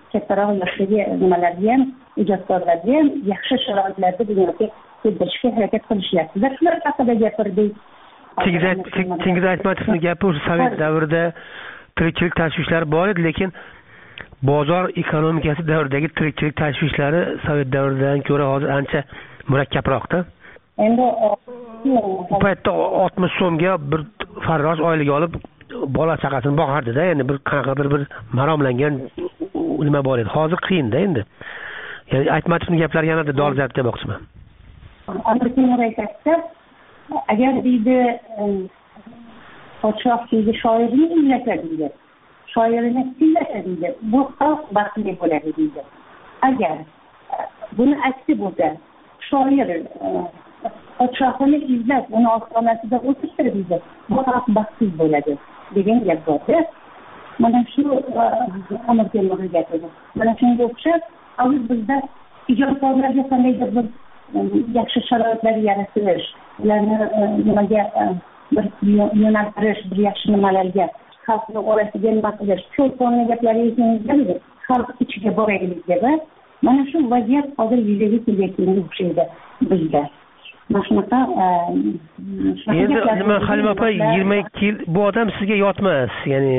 [SPEAKER 19] kattaroq yoshdagi nimalarga ham ijodkorlarga ham yaxshi sharoitlarda dunyoga keltirishga harakat qilishyapti. Shular haqida gapirdik.
[SPEAKER 8] Chingiz Aytmatovning gapi o'sha sovet davrida tirikchilik tashvishlari bor edi, lekin bozor ekonomikasi davridagi tirikchilik tashvishlari sovet davridan ko'ra hozir ancha murakkabroqda.
[SPEAKER 19] Endi
[SPEAKER 8] u paytda oltmish so'mga bir farrosh oylik olib bola chaqasini boqardida, endi bir qanaqadir bir maromlangan nima bor edi. Hozir qiyinda endi. Ya'ni Aytmatovning gaplari yanada dolzarb demoqchiman.
[SPEAKER 19] Amir Temur aytadi, agar deydi podshoh deydi shoirni izlatadi deydi, shoirni izlatadi deydi, bu xalq baxtli bo'ladi deydi. Agar buni aksi bo'lsa, shoir podshohini izlab uni ostonasida o'tirtirib deydi, bu xalq baxtsiz bo'ladi degan gap bor. Mana shu Amir Temurning gapi. Mana shunga o'xshab hozir bizda ijodkorlarga qandaydir bir yaxshi sharoitlar yaratish, ularni nimaga bir yo'naltirish, bir yaxshi nimalarga xalqni orasiga nima qilish, shu qonun gaplari ekanligida xalq ichiga boraylik deb, mana shu vaziyat hozir yuzaga kelayotganga o'xshaydi bizda. Mana shunaqa
[SPEAKER 8] endi nima Halima opa, yigirma ikki yil bu odam sizga yotmas, ya'ni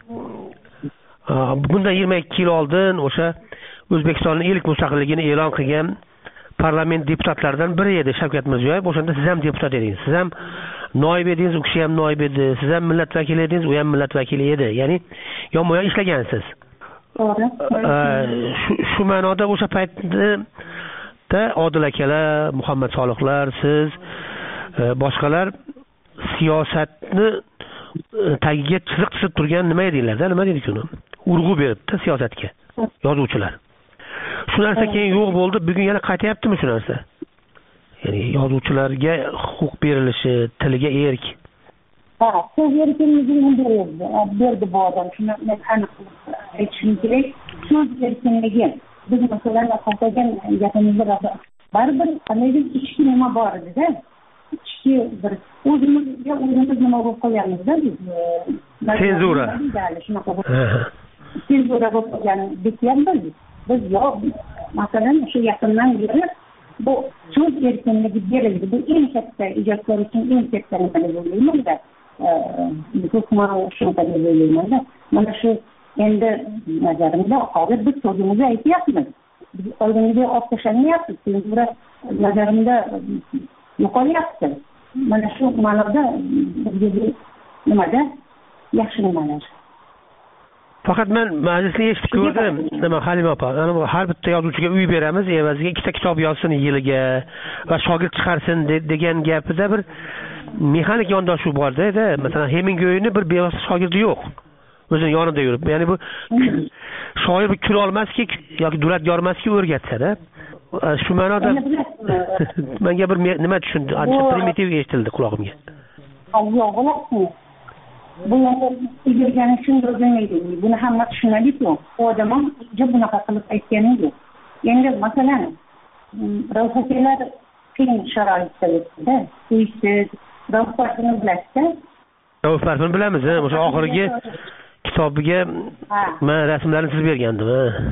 [SPEAKER 8] bundan yigirma ikki yil oldin o'sha O'zbekistonning ilk mustaqilligini e'lon qilgan parlament deputatlaridan biri edi Shavkat Mirziyoyev. O'shanda siz ham deputat edingiz, siz ham noyib edingiz, u kishi ham noyib edi, siz ham millat vakili edingiz, u ham millat vakili edi. Ya'ni yonma-yon ishlagansiz.
[SPEAKER 19] To'g'ri.
[SPEAKER 8] Shu ma'noda o'sha paytda Odil akalar, Muhammad Soliqlar, siz boshqalar siyosatni tagiga chiziq chizib turgan nima edinglar-da, nima deydik uni? Urg'u beribdi siyosatga yozuvchilar. Shu narsa keyin yo'q bo'ldi, bugun yana qaytyaptimi shu narsa? Ya'ni yozuvchilarga huquq berilishi, tiliga erk.
[SPEAKER 19] Ha, so'z erkinligini berdi, berdi bu odam. Shuni men aniq aytishim kerak. So'z erkinligi biz masalan xohlagan gapimizda baribir qandaydir ichki nima bor edi-da. Ichki bir o'zimizga o'zimiz nima bo'lib qo'yamiz-da biz.
[SPEAKER 8] Senzura.
[SPEAKER 19] Senzura bo'lib qolgan deyapmiz. Biz yo'q, masalan shu yaqindan beri bu so'z erkinligi berildi. Bu eng katta ijodkor uchun eng katta nima deb o'ylayman-da. Hukumat shunaqa deb o'ylayman-da. Mana shu endi nazarimda hozir biz so'zimizni aytyapmiz. Biz oldingiga olib tashlanmayapmiz. Senzura nazarimda yo'qolyapti. Mana shu ma'noda bizga nimada yaxshi nimalar.
[SPEAKER 8] Faqat men majlisni eshitib ko'rdim. Nima Halima opa, ana har bitta yozuvchiga uy beramiz, evaziga ikkita kitob yozsin yiliga va shogird chiqarsin degan gapida bir mexanik yondashuv bor-da. Masalan, Hemingwayni bir bevosita shogirdi yo'q. O'zini yonida yurib, ya'ni bu shoir bir kula olmaski yoki durat yormaski o'rgatsa-da. Shu ma'noda menga bir nima tushundi, ancha primitiv eshitildi qulog'imga.
[SPEAKER 19] Yo'q, bo'ladi. Bu endi egilgani shunday bo'lmaydi. Buni hamma tushunadi-ku. U odam ham juda bunaqa qilib aytgani yo'q. Endi masalan, ravshakelar qiyin sharoitda o'tdi-da. Uysiz, Rauf Parfini bilasizda?
[SPEAKER 8] Rauf Parfini bilamiz, o'sha oxirgi kitobiga men rasmlarni chizib bergandim.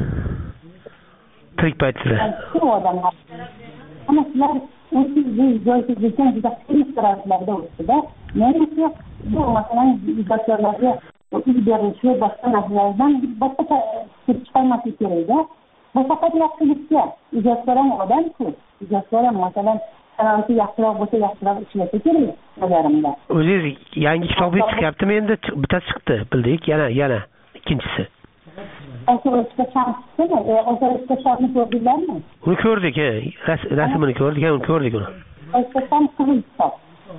[SPEAKER 8] Tirik paytida.
[SPEAKER 19] Shu odamlar. Ana sizlar o'siz joysizlikdan juda qiyin sharoitlarda o'tdi-da. Men esa bu masalan ijodkorlarga uy berilishi boshqa narsalardan boshqa kelib chiqarmaslik kerak-da. Bu faqat yaxshilikka. Ijodkor ham odam-ku. Ijodkor ham masalan sharoiti yaxshiroq bo'lsa yaxshiroq ishlasa kerak nazarimda.
[SPEAKER 8] O'zingiz yangi kitobingiz chiqyaptimi endi? Bitta chiqdi, bildik, yana yana ikkinchisi.
[SPEAKER 19] O'sha shaxsni, o'sha shaxsni ko'rdinglarmi?
[SPEAKER 8] Uni ko'rdik, rasmini ko'rdik, uni ko'rdik uni.
[SPEAKER 19] O'sha shaxsni kitob.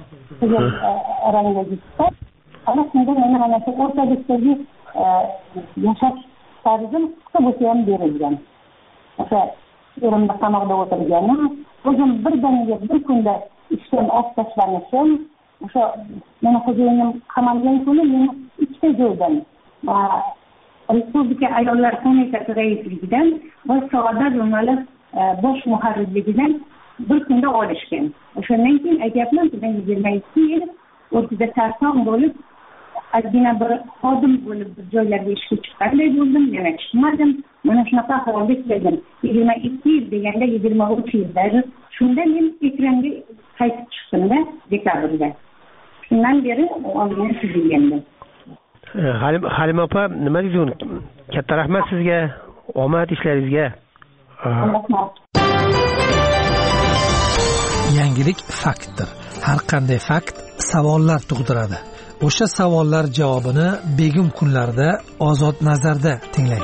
[SPEAKER 19] Rangdagi kitob. Ana shunda men mana shu o'rtalikdagi yashash tarzim qisqa bo'lsa ham berilgan. O'sha erimda qamoqda o'tirganim, o'zim birdaniga bir kunda ishdan olib tashlanishim, o'sha meni xo'jayinim qamalgan kuni meni ikkita joydan Respublika Ayollar qo'mitasi raisligidan va Saodat jurnali bosh muharrirligidan bir kunda olishgan. O'shandan keyin aytyapman, men yigirma ikki yil o'rtada sarson bo'lib ozgina bir xodim bo'lib bir joylarga ishga chiqqanday bo'ldim, yana chiqmadim. Mana shunaqa ahvolga keldim. yigirma ikki yil deganda yigirma uch yilda shunda men ekranga qaytib chiqdimda dekabrda. Shundan beri oldimga tuzilgandim.
[SPEAKER 2] Halima opa, nima deysiz? Katta rahmat sizga, omad ishlaringizga.
[SPEAKER 9] Yangilik faktdir. Har qanday fakt savollar tug'diradi. O'sha savollar javobini begim kunlarda Ozod nazarda tinglang.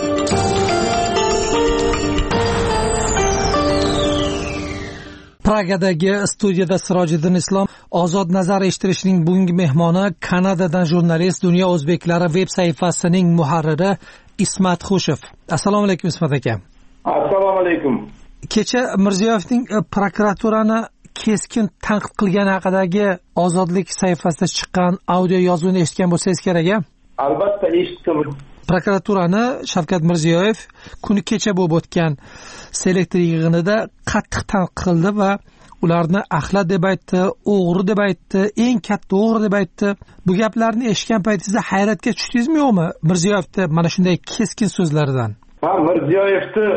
[SPEAKER 9] Pragadagi studiyada Sirojiddin Islom. Ozod nazar eshittirishning bugungi mehmoni Kanadadan jurnalist, Dunyo o'zbeklari veb saytasining muharriri Ismat Xushev. Assalomu alaykum Ismat aka.
[SPEAKER 23] Assalomu alaykum.
[SPEAKER 9] Kecha Mirziyoyevning prokuraturani keskin tanqid qilgani haqidagi Ozodlik sayfasida chiqqan audio yozuvni eshitgan bo'lsangiz kerak a?
[SPEAKER 23] Albatta eshitdim.
[SPEAKER 9] Prokuraturani Shavkat Mirziyoyev kuni kecha bo'lib o'tgan selektor yig'inida qattiq tanqid qildi va ularni axlat deb aytdi, o'g'ri deb aytdi, eng katta o'g'ri deb aytdi. Bu gaplarni eshitgan paytingizda hayratga tushdingizmi yo'qmi Mirziyoyevni mana shunday keskin so'zlaridan?
[SPEAKER 23] Ha, Mirziyoyevni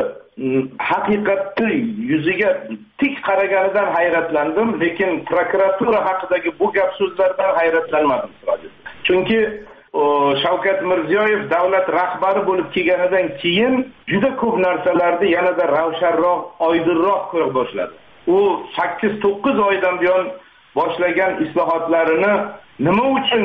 [SPEAKER 23] haqiqatni yuziga tik qaraganidan hayratlandim, lekin prokuratura haqidagi bu gap so'zlardan hayratlanmadim. Chunki Shavkat Mirziyoyev davlat rahbari bo'lib kelganidan keyin juda ko'p narsalarni yanada ravshanroq, oydinroq ko'ra boshladi. U sakkiz to'qqiz oydan buyon boshlagan islohotlarini nima uchun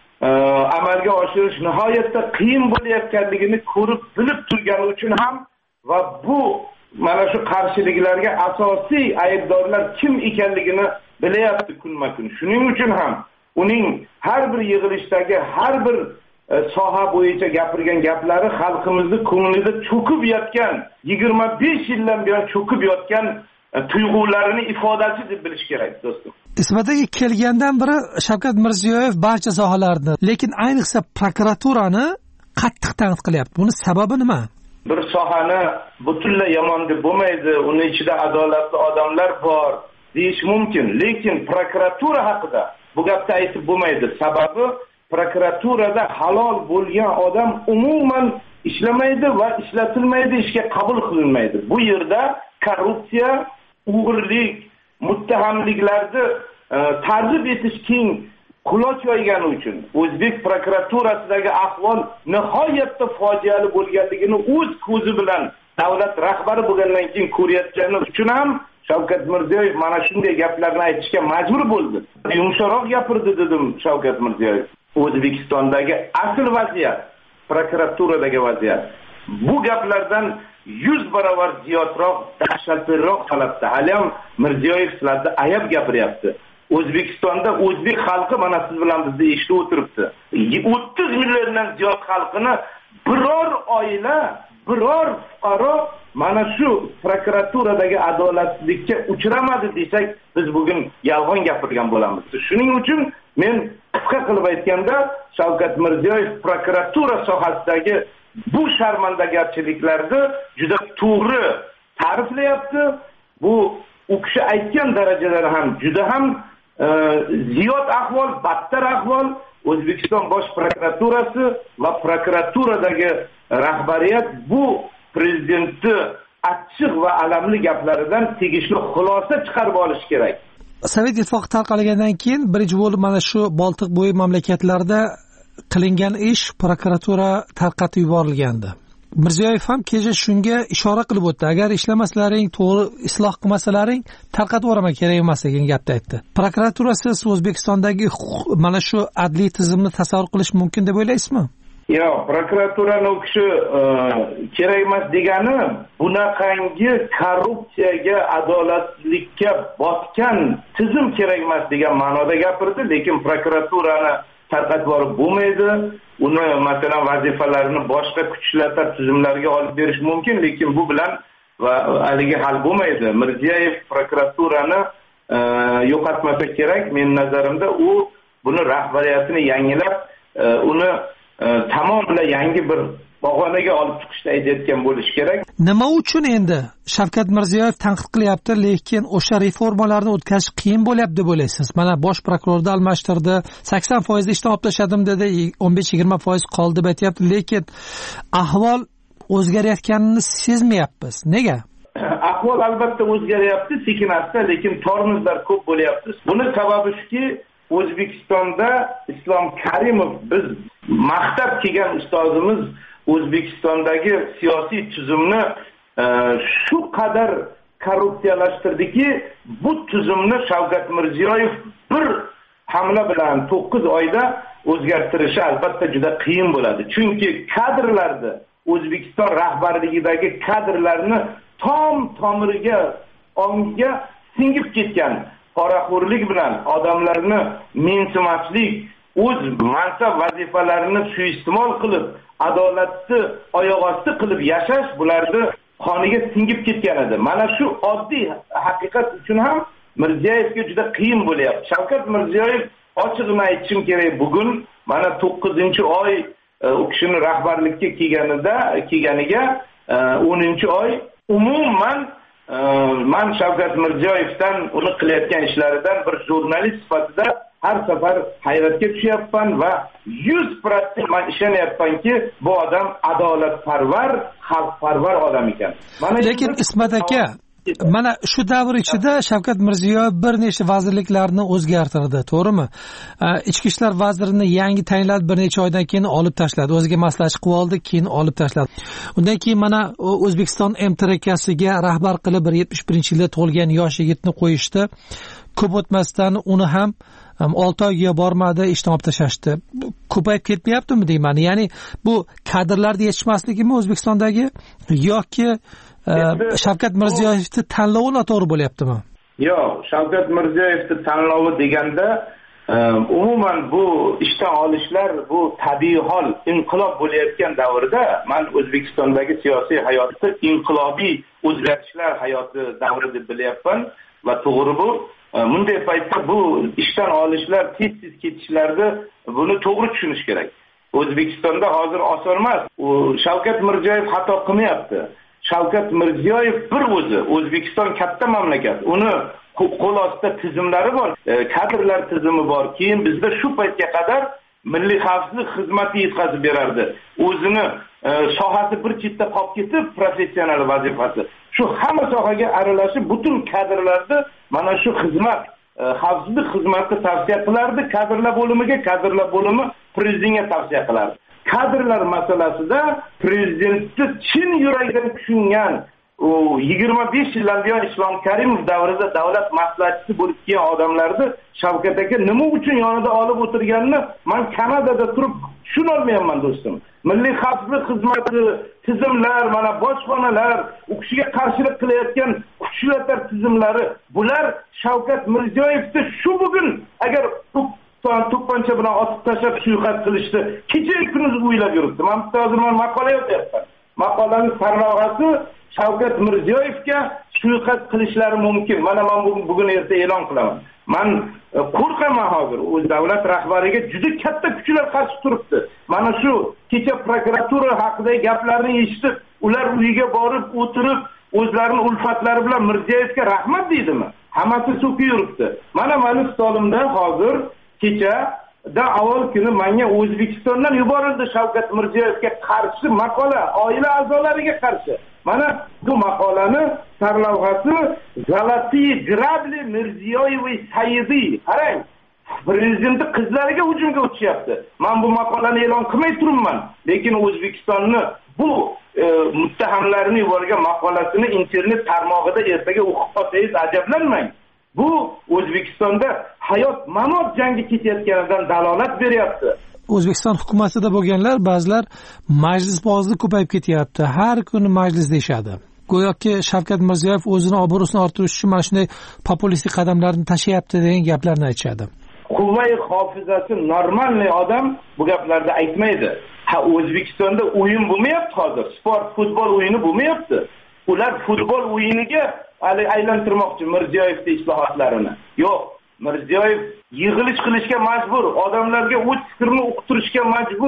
[SPEAKER 23] amalga oshirish nihoyatda qiyin bo'layotganligini ko'rib bilib turgani uchun ham va bu mana shu qarshiliklarga asosiy aybdorlar kim ekanligini bilyapti kunma-kun. Shuning uchun ham uning har bir yig'ilishdagi har bir soha bo'yicha gapirgan gaplari xalqimizning ko'nglida cho'kib yotgan, yigirma besh yildan buyon cho'kib yotgan tuyg'ularini ifodasi deb bilish kerak do'stim.
[SPEAKER 9] Ismatiga kelgandan beri Shavkat Mirziyoyev barcha sohalarni, lekin ayniqsa prokuraturani qattiq tanqid qilyapti. Buni sababi nima?
[SPEAKER 23] Bir sohani butunlay yomon deb bo'lmaydi, uni ichida adolatli odamlar bor deyish mumkin, lekin prokuratura haqida bu gapni aytib bo'lmaydi. Sababi prokuraturada halol bo'lgan odam umuman ishlamaydi va ishlatilmaydi, ishga qabul qilinmaydi. Bu yerda korrupsiya, o'g'irlik, muttahamliklarni e, targ'ib etish keng quloch yoygani uchun o'zbek prokuraturasidagi ahvol nihoyatda fojiali bo'lganligini o'z ko'zi bilan davlat rahbari bo'lgandan keyin ko'rayotgani uchun ham Shavkat Mirziyoyev mana shunday gaplarni aytishga majbur bo'ldi. Yumshoqroq gapirdi dedim Shavkat Mirziyoyev. O'zbekistondagi asl vaziyat, prokuraturadagi vaziyat bu gaplardan yuz barobar ziyodroq, dahshatliroq holatda. Hali ham Mirziyoyev sizlarni ayab gapiryapti. O'zbekistonda o'zbek xalqi mana siz bilan bizda eshitib o'tiribdi. o'ttiz milliondan ziyod xalqini biror oila, biror fuqaro mana shu prokuraturadagi adolatsizlikka uchramadi desak, biz bugun yolg'on gapirgan bo'lamiz. Shuning uchun men qisqa qilib aytganda, Shavkat Mirziyoyev prokuratura sohasidagi bu sharmandagarchiliklarni juda to'g'ri ta'riflayapti. Bu u kishi aytgan darajalar ham juda ham e, ziyod ahvol, battar ahvol. O'zbekiston bosh prokuraturasi va prokuraturadagi rahbariyat bu prezidentni achchiq va alamli gaplaridan tegishli xulosa chiqarib olish kerak.
[SPEAKER 9] Sovet ittifoqi tarqalgandan keyin birinchi bo'lib mana shu Boltiq bo'yi mamlakatlarida qilingan ish prokuratura tarqatib yuborilgandi. Mirziyoyev ham kecha shunga ishora qilib o'tdi. Agar ishlamaslaring, to'g'ri isloh qilmasalaring, tarqatib yuboraman, kerak emas degan gapni aytdi. Prokuraturasiz O'zbekistondagi mana shu adliy tizimni tasavvur qilish mumkin deb o'ylaysizmi?
[SPEAKER 23] Yo'q, prokuraturani u kishi kerak emas degani bunaqangi korrupsiyaga, adolatsizlikka botgan tizim kerak emas degan ma'noda gapirdi, lekin prokuraturani tarqatib yuborib bo'lmaydi. Uni masalan vazifalarini boshqa kuchlar tizimlarga olib berish mumkin, lekin bu bilan va haligi hal bo'lmaydi. Mirziyoyev prokuraturani yo'qotmasa kerak. Men nazarimda u buni rahbariyatini yangilab, uni tamomila yangi bir pog'onaga olib chiqishni aytayotgan bo'lish kerak.
[SPEAKER 9] Nima uchun endi Shavkat Mirziyoyev tanqid qilyapti, lekin o'sha reformalarni o'tkazish qiyin bo'lyapti deb o'ylaysiz? Mana bosh prokurorni almashtirdi, sakson foiz ishdan olib tashladim dedi, o'n besh yigirma foiz qoldi deb aytyapti, lekin ahvol o'zgarayotganini sezmayapmiz. Nega?
[SPEAKER 23] Ahvol albatta o'zgaryapti, sekin-asta, lekin tormozlar ko'p bo'lyapti. Buni sababi shuki, O'zbekistonda Islom Karimov, biz maqtab kelgan ustozimiz O'zbekistondagi siyosiy tuzumni shu qadar korrupsiyalashtirdiki, bu tuzumni Shavkat Mirziyoyev bir hamla bilan to'qqiz oyda o'zgartirishi albatta juda qiyin bo'ladi. Chunki kadrlarni, O'zbekiston rahbarligidagi kadrlarni tom tomiriga, ongiga singib ketgan poraxo'rlik bilan odamlarni mensimaslik, o'z mansab vazifalarini suiiste'mol qilib, adolatni oyoq osti qilib yashash bularni qoniga singib ketgan edi. Mana shu oddiy haqiqat uchun ham Mirziyoyevga juda qiyin bo'lyapti. Shavkat Mirziyoyev ochiqni aytishim kerak, bugun mana to'qqizinchi oy u kishini rahbarlikka kelganida, kelganiga o'ninchi oy umuman man Shavkat Mirziyoyevdan uni qilayotgan ishlaridan bir jurnalist sifatida har safar hayratga tushyapman va yuz foiz men ishonyapmanki, bu odam adolatparvar, xalqparvar odam ekan.
[SPEAKER 9] Lekin Ismat aka, mana shu davr ichida Shavkat Mirziyoyev bir nechta vazirliklarni o'zgartirdi, to'g'rimi? Ichki ishlar vazirini yangi tayinladi, bir necha oydan keyin olib tashladi, o'ziga maslahatchi qilib oldi, keyin olib tashladi. Undan keyin mana O'zbekiston M T R Kasiga rahbar qilib bir yetmish birinchi yilda tug'ilgan yosh yigitni qo'yishdi. Ko'p o'tmasdan uni ham olti oyga bormadi, ishdan olib tashlashdi. Ko'payib ketmayaptimi deyman? Ya'ni bu kadrlarni yetishmasligimi O'zbekistondagi yoki Shavkat Mirziyoyevning tanlovi noto'g'ri bo'lyaptimi?
[SPEAKER 23] Yo'q, Shavkat Mirziyoyevning tanlovi deganda umuman bu ishdan olishlar bu tabiiy hol, inqilob bo'layotgan davrda men O'zbekistondagi siyosiy hayotni inqilobiy o'zgarishlar hayoti davri deb bilyapman va to'g'ri bu. Bunday paytda bu ishdan olishlar, tez-tez ketishlarni buni to'g'ri tushunish kerak. O'zbekistonda hozir oson emas. Shavkat Mirziyoyev xato qilmayapti. Shavkat Mirziyoyev bir o'zi, O'zbekiston katta mamlakat. Uni qo'l ostida tizimlari bor, kadrlar tizimi bor. Keyin bizda shu paytga qadar milliy xavfsizlik xizmati yetkazib berardi. O'zini sohasi bir chetda qolib ketib, professional vazifasi. Shu hamma sohaga aralashib, butun kadrlarni mana shu xizmat, xavfsizlik xizmati tavsiya qilardi, kadrlar bo'limiga, kadrlar bo'limi prezidentga tavsiya qilardi. Kadrlar masalasida prezidentni chin yuragidan tushungan u yigirma besh yildan buyon Islom Karimov davrida davlat maslahatchisi bo'lib kelgan odamlarni Shavkat aka nima uchun yonida olib o'tirganini men Kanadada turib tushuna olmayapman do'stim. Milliy xavfsizlik xizmati, tizimlar, mana bojxonalar, u kishiga qarshilik qilayotgan kuchlar tizimlari, bular Shavkat Mirziyoyevni shu bugun agar to'pponcha bilan otib tashlab suiqasd qilishdi, kecha kunduz o'ylab yuribdi. Men hozir men maqola yozyapman. Maqolaning sarlavhasi Shavkat Mirziyoyevga suiqasd qilishlari mumkin. Mana men bugun erta e'lon qilaman. Men qo'rqaman hozir. O'z davlat rahbariga juda katta kuchlar qarshi turibdi. Mana shu kecha prokuratura haqidagi gaplarni eshitib, ular uyiga borib o'tirib, o'zlarining ulfatlari bilan Mirziyoyevga rahmat deydimi? Hammasi so'kib yuribdi. Mana meni stolimda hozir kecha da avval kuni menga O'zbekistondan yuborildi Shavkat Mirziyoyevga qarshi maqola, oila a'zolariga qarshi. Mana bu maqolani sarlavhasi Zalatiy Grabli Mirziyoyevi Sayidi. Qarang, prezidentning qizlariga hujumga o'tishyapti. Men bu maqolani e'lon qilmay turibman, lekin O'zbekistonni bu e, muttahamlarni yuborgan maqolasini internet tarmog'ida ertaga o'qib qolsangiz ajablanmang. Bu O'zbekistonda hayot mamot jangi ketayotganidan dalolat beryapti.
[SPEAKER 9] O'zbekiston hukumatida bo'lganlar ba'zilar majlisbozlik ko'payib ketyapti. Har kuni majlis deyshadi. Go'yoki Shavkat Mirziyoyev o'zini obro'sini orttirish uchun mana shunday populistik qadamlarni tashlayapti degan gaplarni aytishadi.
[SPEAKER 23] Quvvai hofizasi normalniy odam bu gaplarni aytmaydi. Ha, O'zbekistonda o'yin bo'lmayapti hozir. Sport, futbol o'yini bo'lmayapti. Ular futbol o'yiniga aylantirmoqchi Mirziyoyevning islohotlarini. Yo'q, Mirziyoyev yig'ilish qilishga majbur, odamlarga o'z fikrini uqtirishga majbur.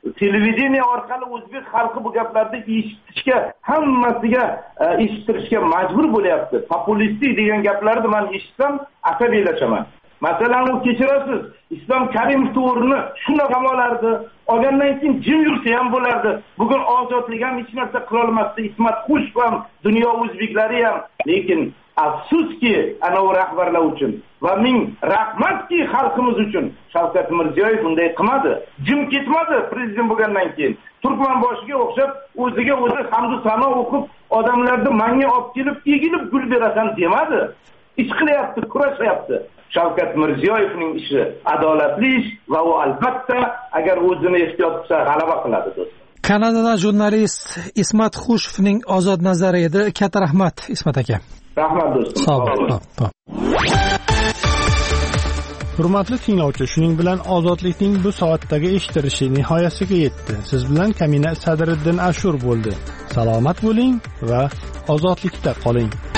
[SPEAKER 23] televideniya orqali o'zbek xalqi bu gaplarni eshitishga, hammasiga eshittirishga majbur bo'lyapti. Populistik degan gaplarni men eshitsam asabiylashaman. Masalan, u kechirasiz, Islom Karimov to'g'rini shunaqa olardi, olgandan keyin jim yursa ham bo'lardi. Bugun ozodlik ham hech narsa qila olmasdi. Ismat Xushov ham, dunyo o'zbeklari ham. Lekin afsuski, ana u rahbarlar uchun va ming rahmatki xalqimiz uchun Shavkat Mirziyoyev bunday qilmadi. Jim ketmadi prezident bo'lgandan keyin. Turkmanboshiga o'xshab o'ziga o'zi hamdu sano o'qib, odamlarni menga olib kelib, egilib gul berasan demadi. Ish qilyapti, kurashyapti. Shavkat Mirziyoyevning ishi adolatli ish va u albatta agar o'zini ehtiyot qilsa g'alaba qiladi do'stlar.
[SPEAKER 9] Kanadada jurnalist Ismat Xushovning ozod nazari edi. Katta rahmat Ismat aka.
[SPEAKER 23] Rahmat do'stim.
[SPEAKER 9] Sog' bo'ling.
[SPEAKER 1] Hurmatli tinglovchi, shuning bilan ozodlikning bu soatdagi eshitilishi nihoyasiga yetdi. Siz bilan Kamina Sadriddin Ashur bo'ldi. Salomat bo'ling va ozodlikda qoling.